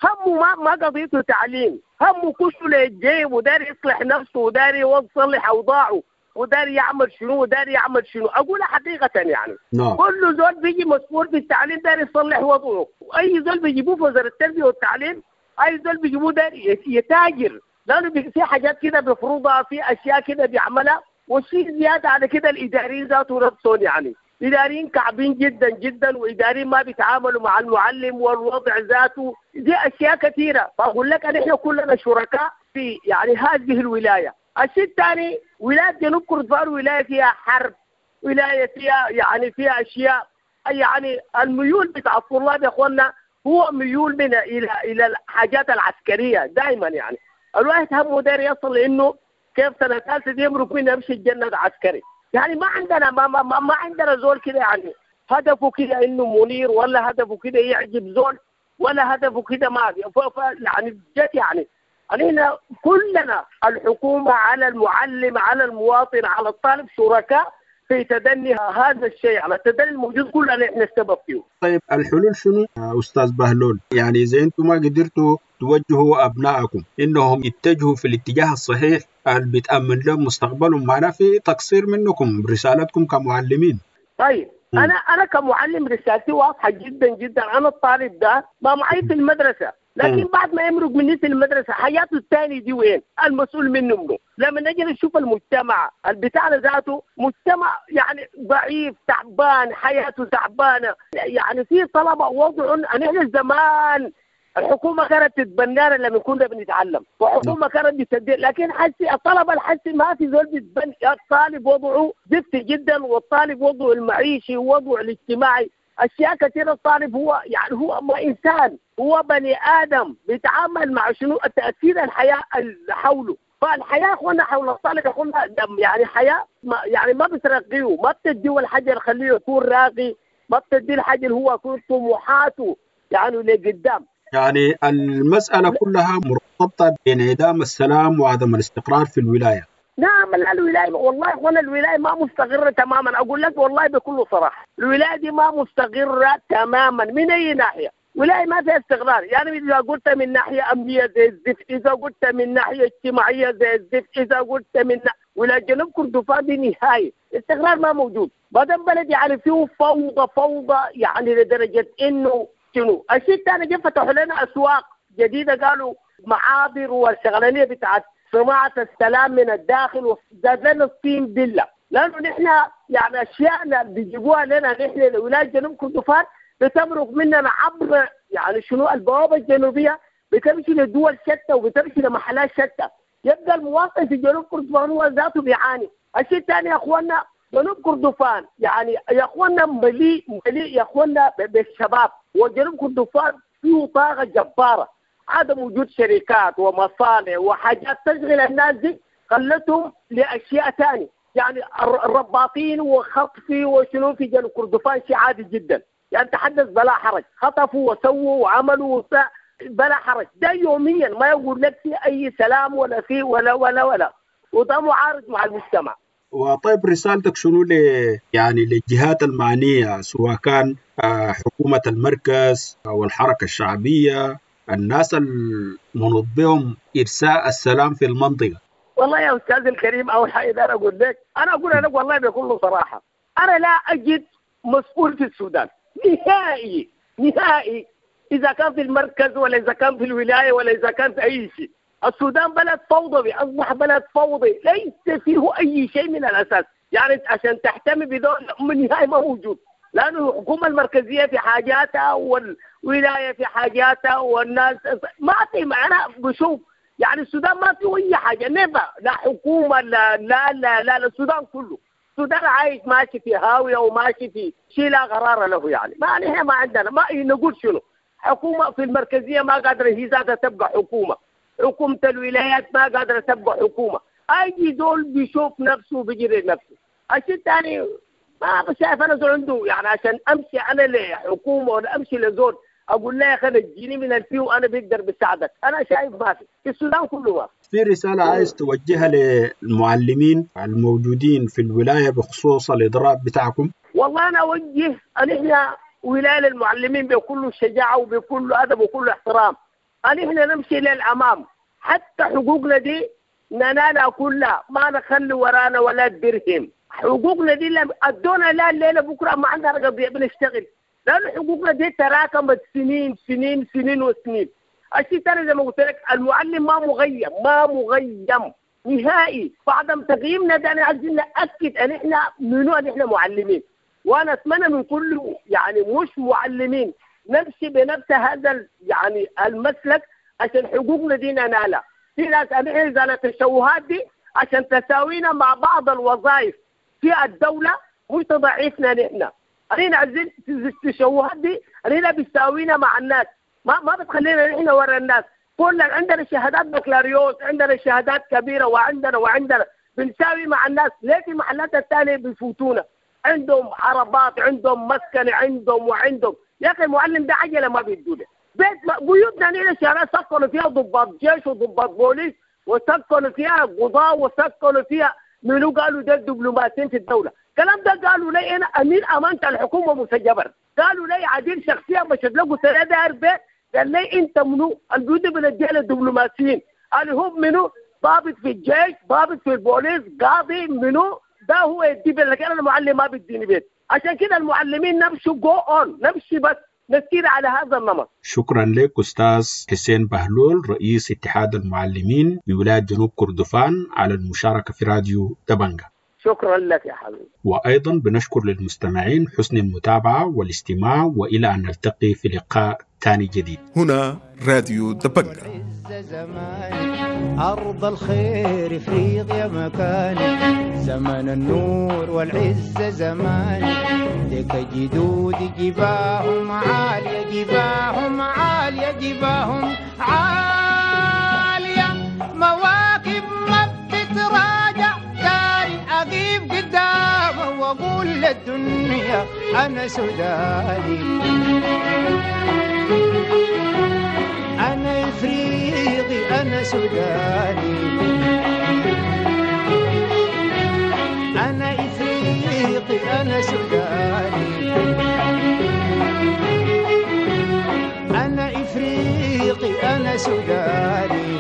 همه ما ما قضيته تعليم، همه كله للجيب وداري يصلح نفسه وداري يصلح اوضاعه وداري يعمل شنو وداري يعمل شنو. اقول حقيقه يعني no. كل زول بيجي مسؤول في التعليم داري يصلح وضعه، واي زول بيجيبوه في وزاره التربيه والتعليم اي زول بيجيبوه داري يتاجر، لانه في حاجات كده بيفرضها، في اشياء كده بيعملها. والشيء زياده على كده الاداريين ذاته نفسهم، يعني اداريين كعبين جدا جدا، واداريين ما بيتعاملوا مع المعلم والوضع ذاته، دي اشياء كثيره. فاقول لك ان احنا كلنا شركاء في يعني هذه الولايه. الشيء الثاني ولايه جنوب كردفان ولايه فيها حرب، ولايه فيها يعني فيها اشياء، يعني الميول بتاع الطلاب يا اخوانا هو ميول من الى الى الحاجات العسكريه دائما. يعني الواحد همه داير يصل لانه كيف سنه ثالثه دي يمرق منه يمشي الجنه عسكري. يعني ما عندنا ما, ما, ما, ما عندنا زول كده يعني هدفه كده انه منير، ولا هدفه كده يعجب زول، ولا هدفه كده ما يعني جت يعني علينا كلنا الحكومه على المعلم على المواطن على الطالب شركاء في تدني هذا الشيء، على التدني الموجود كلنا احنا السبب فيه. طيب الحلول شنو استاذ بهلول؟ يعني اذا انتم ما قدرتوا توجهوا ابنائكم انهم يتجهوا في الاتجاه الصحيح اللي بتامن لهم مستقبلهم، معناه في تقصير منكم برسالتكم كمعلمين. طيب م. انا انا كمعلم رسالتي واضحه جدا جدا. انا الطالب ده ما معي في المدرسه، لكن بعد ما يمرق مني في المدرسه حياته الثانيه دي وين؟ المسؤول منه منه. لما نجي نشوف المجتمع بتاعنا ذاته مجتمع يعني ضعيف تعبان، حياته تعبانه، يعني في طلبه وضع. احنا زمان الحكومه كانت تتبنانا لما كنا بنتعلم، والحكومه كانت بتدير، لكن حسي الطلبه الحسي ما في زول بيتبنى. الطالب وضعه زفت جدا، والطالب وضعه المعيشي ووضعه الاجتماعي اشياء كثيره. الطالب هو يعني هو ما انسان، هو بني ادم بيتعامل مع شنو تاثير الحياه اللي حوله. فالحياه اخوانا حول الطالب اخوانا يعني حياه ما يعني ما بترقيه، ما بتديه الحاجه اللي يخليه يكون راقي، ما بتديه الحاجه اللي هو يكون طموحاته يعني لقدام. يعني المساله كلها مرتبطه بانعدام السلام وعدم الاستقرار في الولايه. نعم الولايه والله وانا الولايه ما مستقره تماما. اقول لك والله بكل صراحه الولايه دي ما مستقره تماما من اي ناحيه. ولايه ما فيها استقرار. يعني اذا قلت من ناحيه امنيه زي الزفت، اذا قلت من ناحيه اجتماعيه زي الزفت، اذا قلت من ولايه جنوب كردفان دي نهايه استقرار ما موجود. بدل بلد يعني فيه فوضى فوضى يعني لدرجه انه شنو. الشيء الثاني جه فتحوا لنا اسواق جديده، قالوا معابر والشغلانيه بتاعت صناعة السلام من الداخل، وزاد لنا الصين بالله. لأنه نحن يعني أشياءنا بيجيبوها لنا نحن لولاية جنوب كردفان بتمرق مننا عبر يعني شنو البوابة الجنوبية، بتمشي لدول شتى وبتمشي لمحلات شتى. يبقى المواطن في جنوب كردفان هو ذاته بيعاني. الشيء الثاني يا أخوانا جنوب كردفان يعني يا أخوانا مليء مليء يا أخوانا بالشباب، وجنوب كردفان فيه طاقة جبارة. عدم وجود شركات ومصانع وحاجات تشغل الناس دي خلتهم لاشياء ثانيه. يعني الرباطين وخطفي وشنو في جنوب كردفان شيء عادي جدا، يعني تحدث بلا حرج، خطفوا وسووا وعملوا بلا حرج. ده يوميا ما يقول لك في اي سلام ولا في ولا ولا ولا وده معارض مع المجتمع. وطيب رسالتك شنو ل يعني للجهات المعنيه، سواء كان حكومه المركز او الحركه الشعبيه، الناس المنوط بهم إرساء السلام في المنطقة؟ والله يا أستاذ الكريم أول حاجة أنا أقول لك أنا أقول لك والله بكل صراحة أنا لا أجد مسؤول في السودان نهائي نهائي، إذا كان في المركز ولا إذا كان في الولاية ولا إذا كان في أي شيء. السودان بلد فوضوي، أصبح بلد فوضي ليس فيه أي شيء من الأساس. يعني عشان تحتمي بدون من نهائي ما موجود، لأنه الحكومة المركزية في حاجاتها والولاية في حاجاتها والناس ما في. أنا بشوف يعني السودان ما فيه أي حاجة نبا، لا حكومة لا لا لا لا, لا السودان كله السودان عايش ماشي في هاوية وماشي في شيء لا قرار له. يعني ما نحن ما عندنا ما نقول شنو حكومة في المركزية ما قادرة هي ذاتها تبقى حكومة، حكومة الولايات ما قادرة تبقى حكومة. أي دول بيشوف نفسه بيجري نفسه. الشيء الثاني ما شايف أنا زول عنده يعني عشان أمشي أنا لحكومة ولا أمشي لزول أقول له يا أخي نجيني من الفي وأنا بقدر بساعدك. أنا شايف ما في في السودان كله ما في. رسالة عايز توجهها للمعلمين الموجودين في الولاية بخصوص الإضراب بتاعكم؟ والله أنا أوجه أن إحنا ولاية للمعلمين بكل شجاعة وبكل أدب وكل احترام. أن إحنا نمشي للأمام، حتى حقوقنا دي ننالها كلها، ما نخلي ورانا ولا درهم. حقوقنا دي ادونا لا الليله بكره ما عندنا قضيه بنشتغل، لانه حقوقنا دي تراكمت سنين سنين سنين وسنين. الشيء الثاني زي ما قلت لك، المعلم ما مغيم ما مغيم نهائي. بعدم تقييمنا ده انا عايزين ناكد ان احنا منو ان احنا معلمين، وانا اتمنى من كل يعني مش معلمين نمشي بنفس هذا يعني المسلك عشان حقوقنا دي ننالها. في ناس احنا زي التشوهات دي عشان تساوينا مع بعض الوظائف في الدولة مش تضعيفنا نحن. علينا عايزين التشوهات دي علينا بتساوينا مع الناس، ما ما بتخلينا نحن ورا الناس. كلنا عندنا شهادات بكالوريوس، عندنا شهادات كبيرة وعندنا وعندنا بنساوي مع الناس. ليه في المحلات الثانية بيفوتونا؟ عندهم عربات، عندهم مسكن، عندهم وعندهم. يا أخي المعلم ده عجلة ما بيدوله. بيت بيوتنا نحن شارع سكنوا فيها ضباط جيش وضباط بوليس، وسكنوا فيها قضاة، وسكنوا فيها منو قالوا ده الدبلوماسيين في الدولة. الكلام ده قالوا لي أنا أمين أمانة الحكومة مسجبر، قالوا لي عديل شخصية مشهد له قلت له ده أربع، قال لي أنت منو؟ الجود بنديها للدبلوماسيين، قال هم منو؟ ضابط في الجيش، ضابط في البوليس، قاضي منو؟ ده هو يدي بيت، لكن أنا المعلم ما بيديني بيت. عشان كده المعلمين نمشي جو أون، نمشي بس نسير على هذا النمط. شكرا لك أستاذ حسين بهلول رئيس اتحاد المعلمين بولاية جنوب كردفان على المشاركة في راديو دبنجة. شكرا لك يا حبيبي. وأيضا بنشكر للمستمعين حسن المتابعة والاستماع، وإلى أن نلتقي في لقاء ثاني جديد. هنا راديو دبنجة. أرض الخير إفريقيا مكاني، زمن النور والعزة زماني، ديك جدود جباههم عالية، جباههم عالية، جباههم عالية، مواكب ما بتتراجع، داري أقيف قدامه وأقول للدنيا أنا سوداني، أنا إفريقي، أنا سوداني، أنا إفريقي، أنا سوداني، أنا إفريقي، أنا سوداني.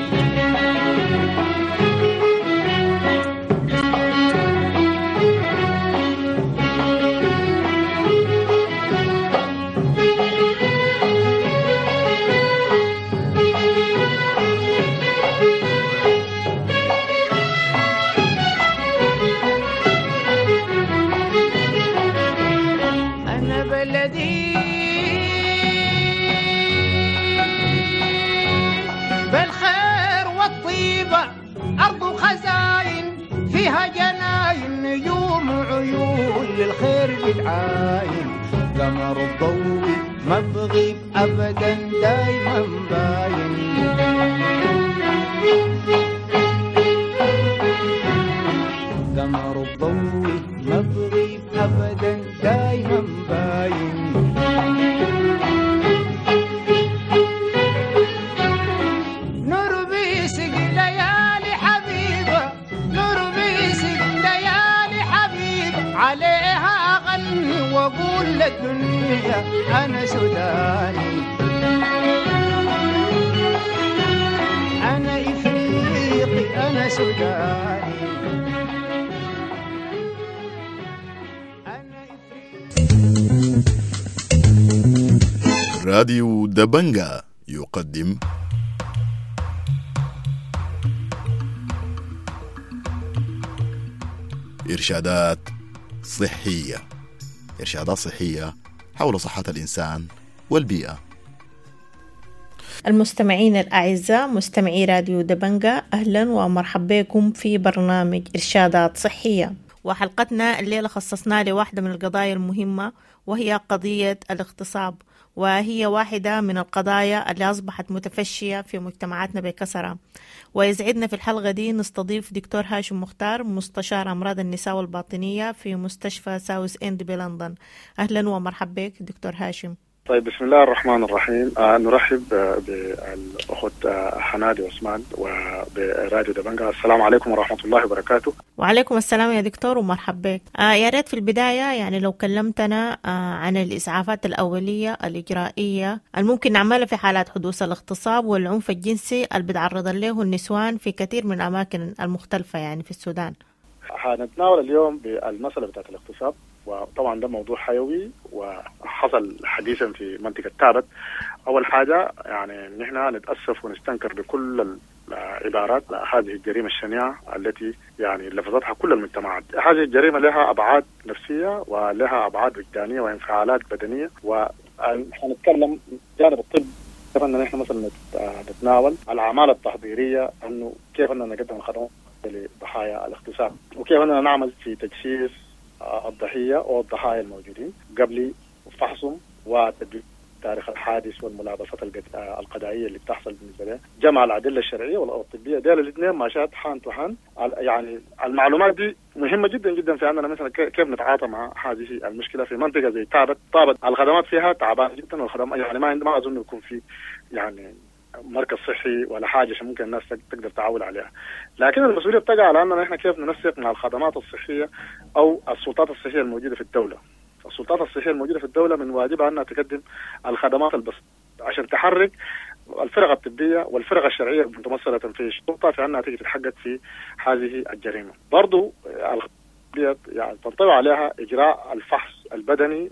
بالخير والطيبة أرض خزاين، فيها جناين نجوم وعيون للخير بتعاين، قمر الضوء ما بغيب أبدا دايما باين، قمر الضوء ما بغيب أبدا دايما باين. عليها أغني وأقول للدنيا أنا سوداني، أنا إفريقي، أنا سوداني، أنا إفريقي. راديو دبنجة يقدم إرشادات صحية، إرشادات صحية حول صحة الإنسان والبيئة. المستمعين الأعزاء مستمعي راديو دبنجة، أهلا ومرحبا بكم في برنامج إرشادات صحية. وحلقتنا الليلة خصصنا لواحدة من القضايا المهمة، وهي قضية الاغتصاب، وهي واحدة من القضايا اللي أصبحت متفشية في مجتمعاتنا بكثرة. ويسعدنا في الحلقة دي نستضيف دكتور هاشم مختار، مستشار أمراض النساء والباطنية في مستشفى ساوث إند بلندن. أهلا ومرحبا بك دكتور هاشم. طيب، بسم الله الرحمن الرحيم. آه نرحب آه بالأخت آه حنادي عثمان وبراديو دبنجا. السلام عليكم ورحمة الله وبركاته. وعليكم السلام يا دكتور ومرحبا بك. آه يا ريت في البداية يعني لو كلمتنا آه عن الإسعافات الأولية الإجرائية الممكن نعملها في حالات حدوث الاغتصاب والعنف الجنسي اللي بيتعرض له النسوان في كثير من الأماكن المختلفة يعني في السودان. حنتناول اليوم بالمسألة بتاعت الاغتصاب، وطبعا ده موضوع حيوي وحصل حديثا في منطقة تابت. أول حاجة يعني نحن نتأسف ونستنكر بكل العبارات هذه الجريمة الشنيعة التي يعني لفظتها كل المجتمعات. هذه الجريمة لها أبعاد نفسية ولها أبعاد وجدانية وانفعالات بدنية، وحنتكلم جانب الطب كيف أننا نحن مثلا نتناول الأعمال التحضيرية، أنه كيف أننا نقدم الخدمات لضحايا الاغتصاب، وكيف أننا نعمل في تجسيس الضحية أو الضحايا الموجودين قبل فحصهم وتدوين تاريخ الحادث والملابسات القضائية اللي بتحصل بالنسبة له، جمع الأدلة الشرعية والطبية، ديل الاثنين ماشيات حان تحان. يعني المعلومات دي مهمة جدا جدا في أننا مثلا كيف نتعاطى مع هذه المشكلة في منطقة زي تابت. تابت الخدمات فيها تعبانة جدا، والخدمات يعني ما ما أظن يكون في يعني مركز صحي ولا حاجة عشان ممكن الناس تقدر تعول عليها. لكن المسؤولية بتقع على أننا إحنا كيف ننسق مع الخدمات الصحية أو السلطات الصحية الموجودة في الدولة. السلطات الصحية الموجودة في الدولة من واجبها أنها تقدم الخدمات البسيطة عشان تحرك الفرق الطبية والفرق الشرعية المتمثلة في الشرطة في أنها تيجي تتحقق في هذه الجريمة. برضو يعني تنطبق عليها إجراء الفحص البدني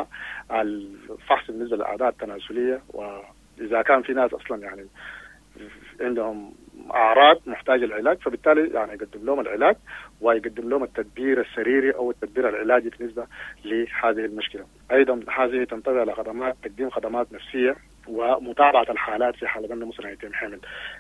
والفحص بالنسبة للأعداء التناسلية، وإذا كان في ناس أصلا يعني عندهم أعراض محتاجة العلاج فبالتالي يعني يقدم لهم العلاج ويقدم لهم التدبير السريري أو التدبير العلاجي بالنسبة لهذه المشكلة. أيضا هذه تنطبق على خدمات تقديم خدمات نفسية ومتابعة الحالات في حالة أنه مثلا يتم حمل،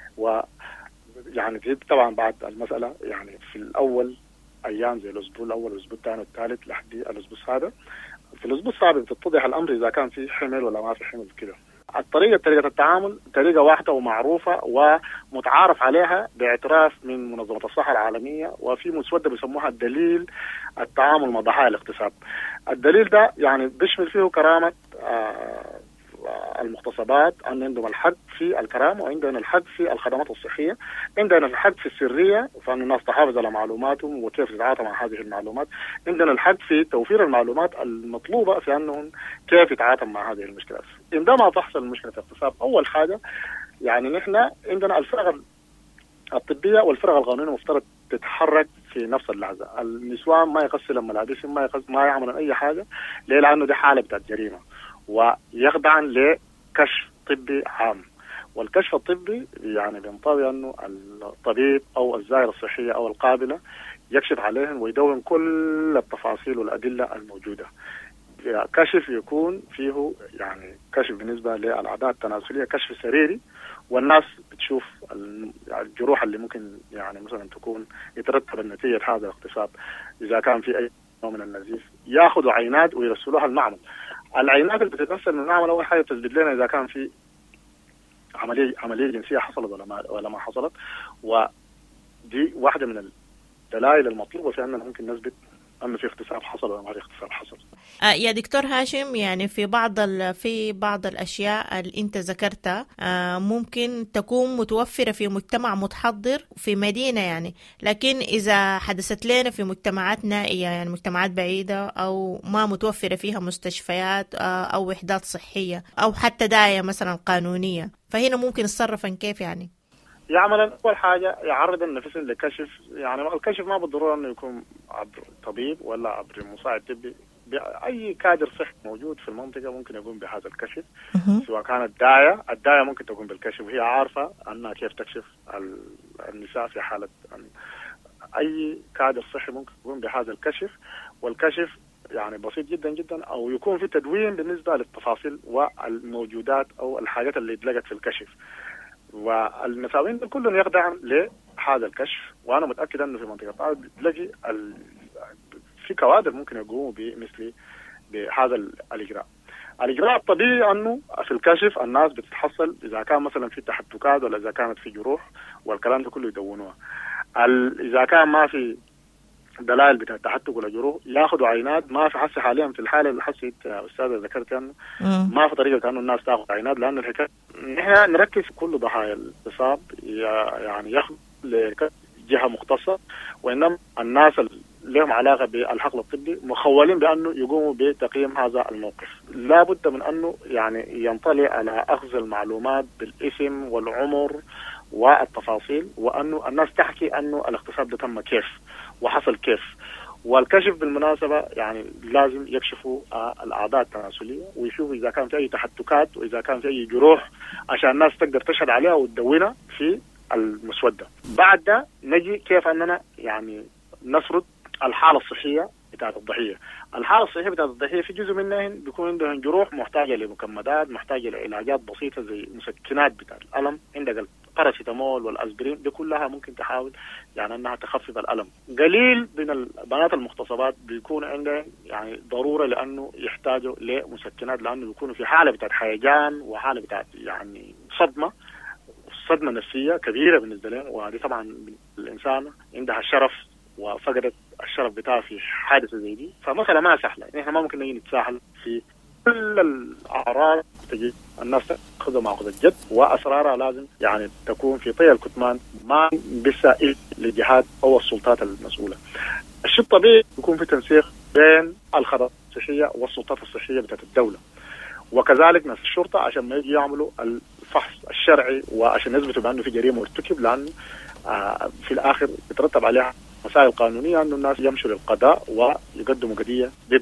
ويعني تجد طبعا بعد المسألة يعني في الأول أيام زي الأسبوع الأول والأسبوع الثاني والثالث لحد الأسبوع السابع. في الأسبوع السابع بتتضح الأمر إذا كان في حمل ولا ما في حمل كده. الطريقة طريقة التعامل طريقة واحدة ومعروفة ومتعارف عليها باعتراف من منظمة الصحة العالمية، وفي مسودة بيسموها الدليل التعامل مع ضحايا الاغتصاب. الدليل ده يعني بيشمل فيه كرامة آه المغتصبات، أن عندهم الحق في الكرامة وعندنا الحق في الخدمات الصحية، عندنا الحق في السرية فأن الناس تحافظ على معلوماتهم وكيف تتعاطى مع هذه المعلومات، عندنا الحق في توفير المعلومات المطلوبة في أنهم كيف يتعاطى مع هذه المشكلات. عندما تحصل مشكلة اغتصاب أول حاجة يعني نحن عندنا الفرق الطبية والفرق القانونية مفترض تتحرك في نفس اللحظة. النسوان ما يغسلوا ملابسهم، ما يغسل ما يعملوا أي حاجة ليه؟ لأنه دي حالة بتاعت جريمة، ويخضعن لكشف طبي عام. والكشف الطبي يعني بينطوي أنه الطبيب أو الزائرة الصحية أو القابلة يكشف عليهم ويدون كل التفاصيل والأدلة الموجودة. كشف يكون فيه يعني كشف بالنسبة للأعداء التناسلية، كشف سريري، والناس بتشوف الجروح اللي ممكن يعني مثلا تكون يترتب النتيجة هذا الاغتصاب. إذا كان في أي نوع من النزيف ياخذوا عينات ويرسلوها المعمل. العينات اللي بتترسل من المعمل أول حاجة تثبت لنا إذا كان في عملية عملية جنسية حصلت ولا ما ولا ما حصلت، ودي واحدة من الدلائل المطلوبة في أننا ممكن نثبت أن في اغتصاب حصل ولا ما في اغتصاب حصل. آه يا دكتور هاشم، يعني في بعض في بعض الأشياء اللي أنت ذكرتها آه ممكن تكون متوفرة في مجتمع متحضر في مدينة يعني، لكن إذا حدثت لنا في مجتمعات نائية يعني مجتمعات بعيدة أو ما متوفرة فيها مستشفيات آه أو وحدات صحية أو حتى داعية مثلا قانونية، فهنا ممكن نتصرف كيف يعني؟ يعمل أول حاجة يعرض النفس لكشف، يعني الكشف ما بالضرورة إنه يكون عبر طبيب ولا عبر مساعد طبي، أي كادر صحي موجود في المنطقة ممكن يقوم بهذا الكشف. سواء كانت داعية، الداعية ممكن تقوم بالكشف وهي عارفة أنها كيف تكشف النساء في حالة أي كادر صحي ممكن يقوم بهذا الكشف. والكشف يعني بسيط جدا جدا، أو يكون في تدوين بالنسبة للتفاصيل والموجودات أو الحاجات اللي اتلقت في الكشف. والمساوين كلهم يخضعن لهذا الكشف، وانا متاكد انه في منطقه تلاقي ال... في كوادر ممكن يقوموا بمثل بهذا الاجراء. الاجراء الطبيعي انه في الكشف الناس بتتحصل اذا كان مثلا في تحركات ولا اذا كانت في جروح، والكلام ده كله يدونوها. ال... اذا كان ما في دلائل بتاع التحتك ولا جروح ياخذوا عينات. ما في حسي حاليا في الحاله اللي حسيت استاذه ذكرت انه ما في طريقه انه الناس تاخذ عينات، لانه الحكايه نحن نركز كل ضحايا الاغتصاب يعني ياخذ لجهه مختصه، وانما الناس اللي لهم علاقه بالحقل الطبي مخولين بانه يقوموا بتقييم هذا الموقف. لا بد من انه يعني ينطلع على اخذ المعلومات بالاسم والعمر والتفاصيل، وانه الناس تحكي انه الاغتصاب ده تم كيف وحصل كيف. والكشف بالمناسبه يعني لازم يكشفوا الاعضاء التناسليه ويشوفوا اذا كان في اي تحتكات واذا كان في اي جروح عشان الناس تقدر تشهد عليها وتدونها في المسوده. بعد ده نجي كيف اننا يعني نسرد الحاله الصحيه بتاعت الضحيه. الحاله الصحيه بتاعت الضحيه في جزء منها بيكون عندهم جروح محتاجه لمكمدات، محتاجه لعلاجات بسيطه زي مسكنات بتاعت الالم، عندك الباراسيتامول والاسبرين، دي كلها ممكن تحاول يعني انها تخفف الالم. قليل من البنات المغتصبات بيكون عندهم يعني ضروره لانه يحتاجوا لمسكنات، لانه بيكونوا في حاله بتاعت هيجان وحاله بتاعت يعني صدمه صدمه نفسيه كبيره بالنسبه لهم، وهذه طبعا الانسان عندها شرف وفقدت الشرف بتاعها في حادثه زي دي، فمساله ما سهله. احنا ما ممكن نجي نتساهل في كل الاعراض تجي الناس تاخذها ماخذ الجد، واسرارها لازم يعني تكون في طي الكتمان، ما بسائل للجهات او السلطات المسؤوله. الشيء الطبيعي يكون في تنسيق بين الخدمات الصحيه والسلطات الصحيه بتاعت الدوله، وكذلك ناس الشرطه عشان ما يجي يعملوا الفحص الشرعي وعشان يثبتوا بانه في جريمه ارتكب، لانه آه في الاخر يترتب عليها مسائل قانونيه انه الناس يمشوا للقضاء ويقدموا قضيه ضد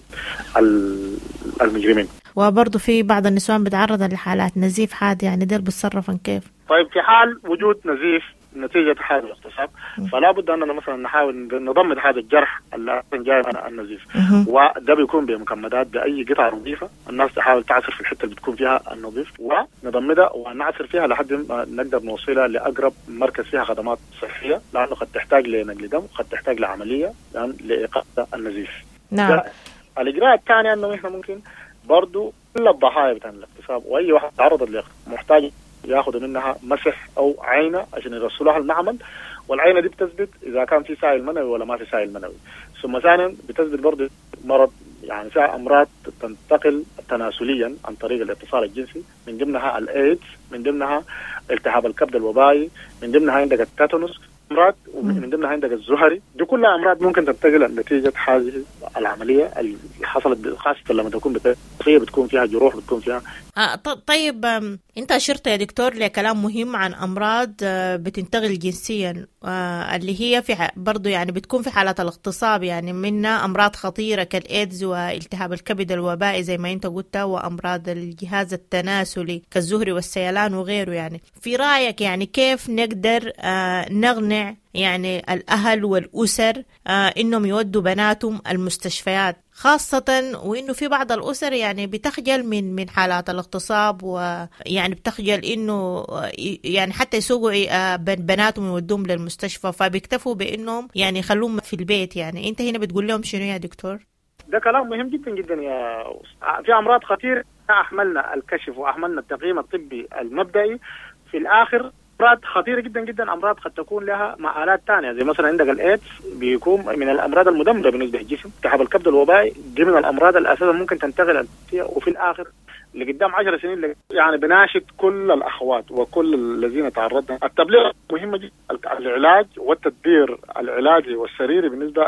المجرمين. وبرضه في بعض النسوان بتعرض لحالات نزيف حاد، يعني ديل بتصرفن كيف؟ طيب في حال وجود نزيف نتيجة هذا الاغتصاب فلا بد أننا مثلا نحاول نضمد هذا الجرح اللي جاي من النزيف، وده بيكون بمكمدات بأي قطعة نظيفة، الناس تحاول تعصر في الحتة اللي بتكون فيها النظيف ونضمدها ونعصر فيها لحد ما نقدر نوصلها لأقرب مركز فيها خدمات صحية، لأنه قد تحتاج لنقل دم، قد تحتاج لعملية يعني لإيقاف النزيف. نعم. الإجراء الثاني أنه إحنا ممكن برضو كل الضحايا بتاع الاغتصاب وأي واحد تعرض للاغتصاب محتاج ياخذوا منها مسح او عينه عشان يرسلوها المعمل، والعينه دي بتثبت اذا كان في سائل منوي ولا ما في سائل منوي. ثم ثانيا بتثبت برضه مرض يعني فيها امراض تنتقل تناسليا عن طريق الاتصال الجنسي، من ضمنها الايدز، من ضمنها التهاب الكبد الوبائي، من ضمنها عندك التاتانوس امراض، ومن ضمنها عندك الزهري. دي كلها امراض ممكن تنتقل نتيجه هذه العمليه اللي حصلت، خاصه لما تكون بتخيل بتكون فيها جروح بتكون فيها. آه طيب انت اشرت يا دكتور لكلام مهم عن امراض بتنتقل جنسيا آه اللي هي في برضه يعني بتكون في حالات الاغتصاب، يعني منها امراض خطيره كالايدز والتهاب الكبد الوبائي زي ما انت قلت، وامراض الجهاز التناسلي كالزهري والسيلان وغيره. يعني في رايك يعني كيف نقدر آه نقنع يعني الأهل والأسر آه إنهم يودوا بناتهم المستشفيات، خاصة وإنه في بعض الأسر يعني بتخجل من من حالات الاغتصاب، ويعني بتخجل إنه يعني حتى يسوقوا آه بناتهم يودوهم للمستشفى، فبيكتفوا بإنهم يعني يخلوهم في البيت. يعني أنت هنا بتقول لهم شنو يا دكتور؟ ده كلام مهم جدا جدا يا في أمراض خطيرة أحملنا الكشف وأحملنا التقييم الطبي المبدئي، في الآخر أمراض خطيرة جدا جدا، أمراض قد تكون لها مآلات ثانية، زي مثلا عندك الإيدز بيكون من الأمراض المدمرة بالنسبة للجسم، التهاب الكبد الوبائي دي من الأمراض الأساسية ممكن تنتقل فيها، وفي الآخر لقدام عشر سنين يعني بناشد كل الأخوات وكل الذين تعرضنا التبليغ مهمة جدا، العلاج والتدبير العلاجي والسريري بالنسبة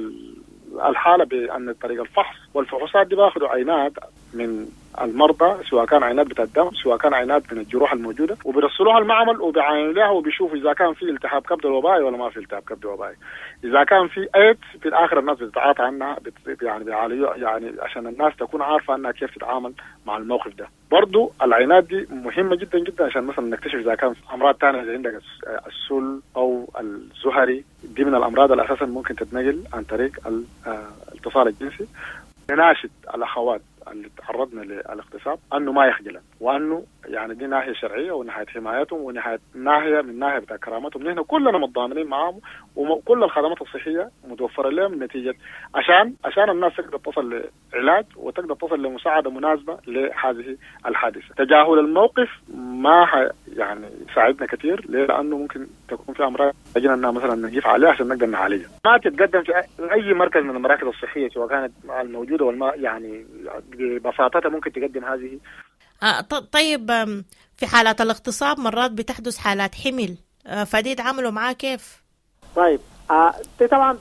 للحالة بأن طريق الفحص والفحوصات دي باخذوا عينات من المرضى، سواء كان عينات بتاع الدم سواء كان عينات من الجروح الموجوده، وبيرسلوها المعمل وبيعاينوا لها وبيشوفوا اذا كان في التهاب كبد وبائي ولا ما في التهاب كبد وبائي. اذا كان في ايدز في الاخر الناس بتتعاطى عنها يعني بيعالجوا، يعني عشان الناس تكون عارفه انها كيف تتعامل مع الموقف ده. برضو العينات دي مهمه جدا جدا عشان مثلا نكتشف اذا كان في امراض ثانيه زي عندك السل او الزهري، دي من الامراض اللي اساسا ممكن تتنقل عن طريق الاتصال الجنسي. نناشد الاخوات اللي تعرضنا للاغتصاب انه ما يخجلن، وانه يعني دي ناحيه شرعيه وناحيه حمايتهم وناحيه ناحيه من ناحيه بتاع كرامتهم، نحن كلنا متضامنين معاهم وكل الخدمات الصحيه متوفره لهم نتيجه عشان عشان الناس تقدر تصل لعلاج وتقدر تصل لمساعده مناسبه لهذه الحادثه. تجاهل الموقف ما يعني يساعدنا كثير. ليه؟ لانه ممكن تكون في امراض اجينا انها مثلا نجيف عليها عشان نقدر نعالجها. ما تتقدم في اي مركز من المراكز الصحيه سواء كانت الموجوده والما يعني ببساطتها ممكن تقدم هذه. آه طيب في حالات الاغتصاب مرات بتحدث حالات حمل، آه فدي تعاملوا معاه كيف؟ طيب آه طبعا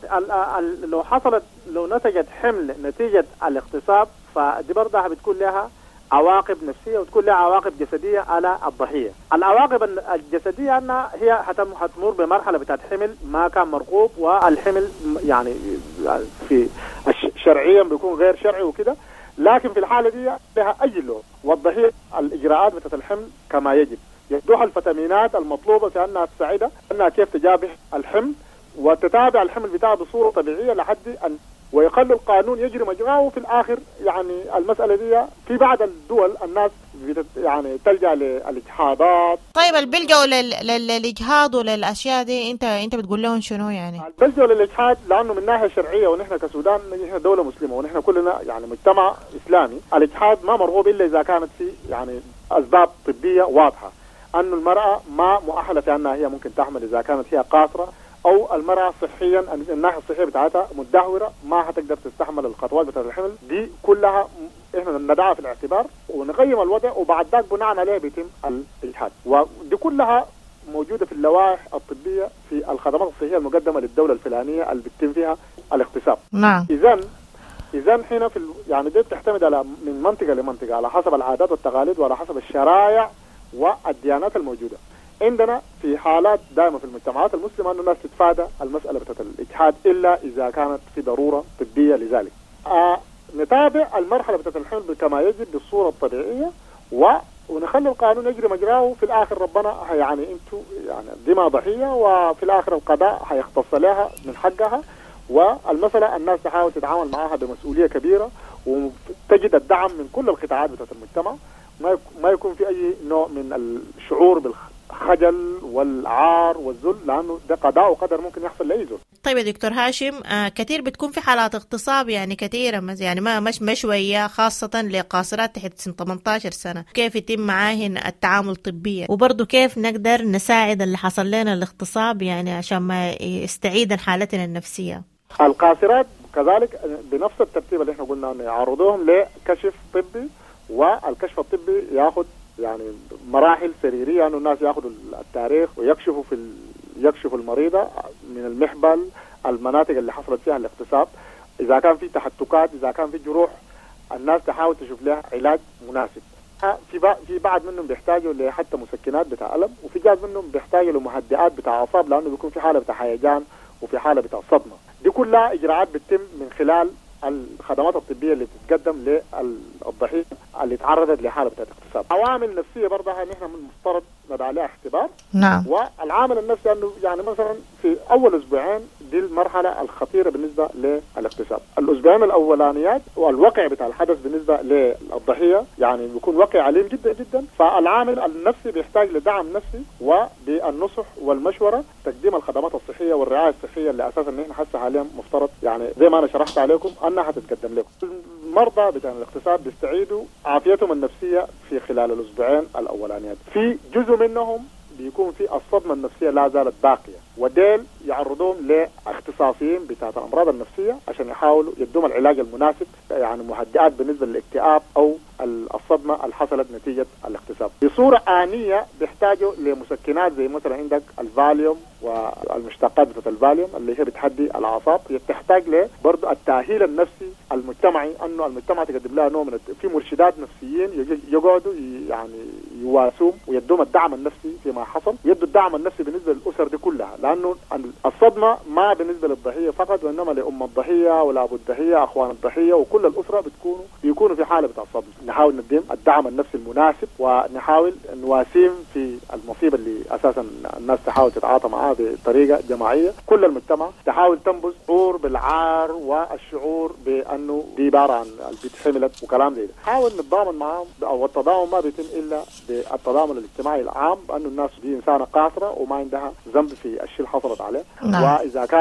لو حصلت لو نتجت حمل نتيجه الاغتصاب فدي برضها بتكون لها عواقب نفسية وتكون لها عواقب جسدية على الضحية. العواقب الجسدية أنها هي هتمر بمرحلة بتاعت حمل ما كان مرغوب، والحمل يعني في شرعيا بيكون غير شرعي وكده، لكن في الحالة دي لها أي لون، والضحية الإجراءات بتاعت الحمل كما يجب، يدوها الفيتامينات المطلوبة في أنها تساعدها أنها كيف تجابه الحمل وتتابع الحمل بتاعها بصورة طبيعية لحد أن ويخلي القانون يجري مجراه. وفي الآخر يعني المسألة دي في بعض الدول الناس يعني تلجأ للإجهاضات. طيب البلجأوا للإجهاض وللأشياء دي أنت أنت بتقول لهم شنو يعني؟ البلجأوا للإجهاض لأنه من ناحية شرعية ونحن كسودان نحن دولة مسلمة ونحن كلنا يعني مجتمع إسلامي، الإجهاض ما مرغوب إلا إذا كانت في يعني أسباب طبية واضحة، أنه المرأة ما مؤهلة في أنها هي ممكن تحمل إذا كانت هي قاصرة، أو المرأة صحيا الناحية الصحية بتاعتها مدهورة ما هتقدر تستحمل الخطوات بتاعت الحمل دي كلها. إحنا ندعها في الاعتبار ونقيم الوضع وبعد ذلك بناء عليه بيتم الإجهاض. ودي كلها موجودة في اللوائح الطبية في الخدمات الصحية المقدمة للدولة الفلانية اللي بيتم فيها الاغتصاب. نعم. إذن إذن هنا في يعني دي بتعتمد على من منطقة لمنطقة على حسب العادات والتقاليد وعلى حسب الشرائع والديانات الموجودة. عندنا في حالات دائما في المجتمعات المسلمة أنه الناس تتفادى المسألة بتاعت الإجهاض إلا إذا كانت في ضرورة طبية لذلك. آه نتابع المرحلة بتاعت الحمل كما يجب بالصورة الطبيعية و ونخلي القانون يجري مجراه. في الآخر ربنا يعني أنتوا يعني دماء ضحية وفي الآخر القضاء هيختص لها من حقها، والمسألة الناس تحاول تتعامل معها بمسؤولية كبيرة وتجد الدعم من كل القطاعات بتاعت المجتمع، ما يكون في أي نوع من الشعور بالخجل والعار والذل، لأنه ده قضاء وقدر ممكن يحصل لأي زول. طيب يا دكتور هاشم، آه كثير بتكون في حالات اغتصاب يعني كثيرة يعني ما مش مش شوية، خاصة لقاصرات تحت سن ثمانية عشر سنة، كيف يتم معاهن التعامل طبيا، وبرضه كيف نقدر نساعد اللي حصل لنا الاغتصاب يعني عشان ما يستعيد حالتنا النفسية. القاصرات كذلك بنفس الترتيب اللي احنا قلنا انه يعرضوهم لكشف طبي، والكشف الطبي ياخذ يعني مراحل سريريه انه الناس ياخذوا التاريخ ويكشفوا في ال... يكشفوا المريضه من المحبل المناطق اللي حصلت فيها الاغتصاب، اذا كان في تحتكات، اذا كان في جروح، الناس تحاول تشوف لها علاج مناسب. في بع... في بعض منهم بيحتاجوا لحتى مسكنات بتاع الم، وفي جاز منهم بيحتاجوا لمهدئات بتاع اعصاب لانه بيكون في حاله بتاع هيجان وفي حاله بتاع صدمه. دي كلها اجراءات بتتم من خلال الخدمات الطبيه اللي بتتقدم للضحيه اللي تعرضت لحاله بتاعت اغتصاب. عوامل نفسيه برضها نحن من المفترض ندعى عليها اختبار. نعم. والعامل النفسي انه يعني مثلا في اول اسبوعين دي المرحله الخطيره بالنسبه للاغتصاب. الاسبوعين الاولانيات والوقع بتاع الحدث بالنسبه للضحيه يعني بيكون وقع عليم جدا جدا، فالعامل النفسي بيحتاج لدعم نفسي وبالنصح والمشوره، تقديم الخدمات الصحيه والرعايه الصحيه اللي اساسا نحن هسه حاليا مفترض يعني زي ما انا شرحت عليكم انها هتتقدم لكم. المرضى بتاع الاغتصاب بيستعيدوا عافيتهم النفسيه في خلال الاسبوعين الاولانيات. في جزء منهم بيكون في الصدمه النفسيه لا زالت باقيه، وديل يعرضوهم لاختصاصيين بتاعت الامراض النفسيه عشان يحاولوا يدوم العلاج المناسب، يعني مهدئات بالنسبه للاكتئاب او الصدمه اللي حصلت نتيجه الاغتصاب. بصوره آنية بيحتاجوا لمسكنات زي مثلا عندك الفاليوم والمشتقات بتاعت الفاليوم اللي هي بتهدي الاعصاب. بتحتاج له برضه التاهيل النفسي المجتمعي، انه المجتمع تقدم لها نوع من في مرشدات نفسيين يقعدوا يعني يواسوم ويدوم الدعم النفسي فيما حصل، يدوا الدعم النفسي بالنسبه للاسر دي كلها، لانه الصدمه ما بالنسبه للضحيه فقط وانما لام الضحيه ولابو الضحيه اخوان الضحيه وكل الاسره بتكونوا بيكونوا في حاله بتاع الصدمه. نحاول نديم الدعم النفسي المناسب ونحاول نواسيم في المصيبه اللي اساسا الناس تحاول تتعاطى معها بطريقه جماعيه. كل المجتمع تحاول تنبذ شعور بالعار والشعور بانه دي عباره عن البيت حملت وكلام زي ده. حاول نتضامن معهم، او التضامن ما بيتم الا بالتضامن الاجتماعي العام، انه الناس دي انسانه قاصره وما عندها ذنب في الشيء اللي حصلت عليه. نعم. واذا كانت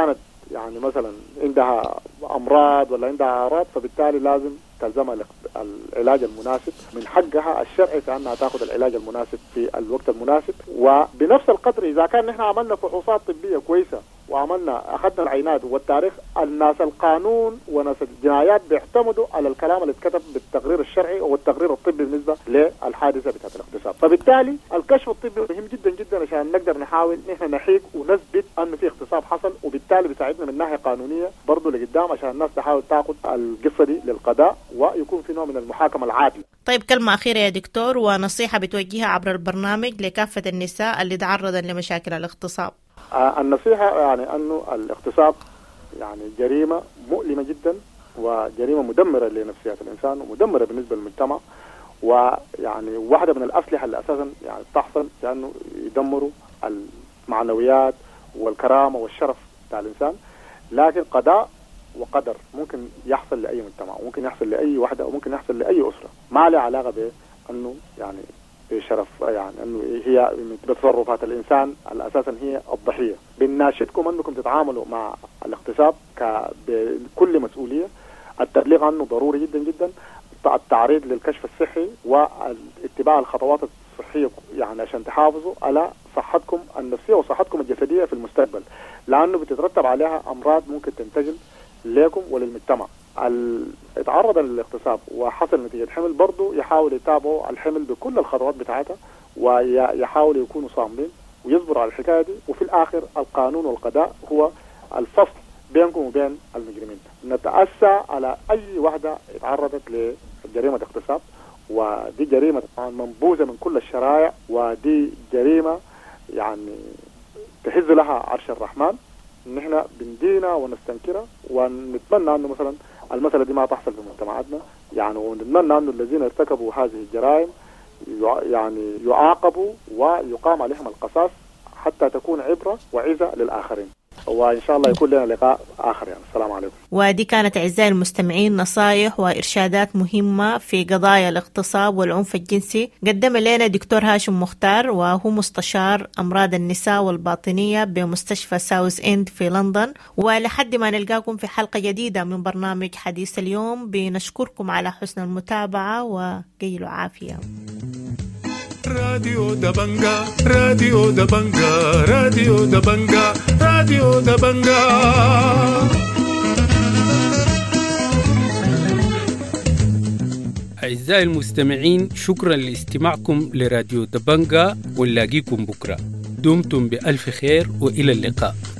يعني مثلا عندها أمراض ولا عندها أعراض، فبالتالي لازم تلزمها العلاج المناسب، من حقها الشرعي في أنها تأخذ العلاج المناسب في الوقت المناسب. وبنفس القدر إذا كان نحن عملنا فحوصات طبية كويسة وعملنا أخذنا العينات والتاريخ، الناس القانون وناس الجنايات بيعتمدوا على الكلام اللي اتكتب بالتقرير الشرعي والتقرير الطبي بالنسبة للحادثة بتاعت الاغتصاب. فبالتالي الكشف الطبي مهم جدا جدا عشان نقدر نحاول نحن نحيق ونثبت أن في اغتصاب حصل، وبالتالي بيساعدنا من ناحية قانونية برضه لقدام عشان الناس تحاول تاخذ القصة دي للقضاء ويكون في نوع من المحاكمة العادلة. طيب كلمة أخيرة يا دكتور، ونصيحة بتوجهها عبر البرنامج لكافة النساء اللي تعرضن لمشاكل الاغتصاب. آه النصيحة يعني أنه الاغتصاب يعني جريمة مؤلمة جدا وجريمة مدمرة لنفسيات الإنسان ومدمرة بالنسبة للمجتمع، ويعني واحدة من الأسلحة اللي أساسا يعني تحصل لأنه يدمروا المعنويات والكرامة والشرف بتاع الإنسان. لكن قضاء وقدر ممكن يحصل لأي مجتمع، وممكن يحصل لأي واحدة، وممكن يحصل لأي أسرة، ما له علاقة بأنه يعني بشرف، يعني أنه هي بتصرفات الإنسان الأساسا هي الضحية. بنناشدكم أنكم تتعاملوا مع الاغتصاب بكل مسؤولية، التبليغ عنه ضروري جدا جدا، التعريض للكشف الصحي واتباع الخطوات الصحية يعني عشان تحافظوا على صحتكم النفسية وصحتكم الجسدية في المستقبل، لأنه بتترتب عليها أمراض ممكن تنتقل لكم وللمجتمع. اتعرض للاغتصاب وحصل نتيجة حمل برضو يحاول يتابعوا الحمل بكل الخطوات بتاعتها، ويحاولوا يكونوا صامدين ويصبروا على الحكاية دي، وفي الآخر القانون والقضاء هو الفصل بينكم وبين المجرمين. نتأسى على أي واحدة اتعرضت لجريمة اغتصاب، ودي جريمة منبوذة من كل الشرائع، ودي جريمة يعني تهز لها عرش الرحمن. نحن بندينا ونستنكرها ونتمنى أنه مثلا المسألة دي ما تحصل في مجتمعاتنا يعني، ونتمنى أنه الذين ارتكبوا هذه الجرائم يعني يعاقبوا ويقام عليهم القصاص حتى تكون عبرة وعظة للآخرين. وإن شاء الله يكون لنا لقاء آخر يعني. السلام عليكم. ودي كانت أعزائي المستمعين نصائح وإرشادات مهمة في قضايا الاغتصاب والعنف الجنسي قدم لنا دكتور هاشم مختار، وهو مستشار أمراض النساء والباطنية بمستشفى ساوث إند في لندن. ولحد ما نلقاكم في حلقة جديدة من برنامج حديث اليوم، بنشكركم على حسن المتابعة وقيلوا عافية. راديو دبنجا راديو دبنجا راديو دبنجا راديو دبنجا. أعزائي المستمعين، شكرا لاستماعكم لراديو دبنجا، ونلاقيكم بكرة. دمتم بألف خير وإلى اللقاء.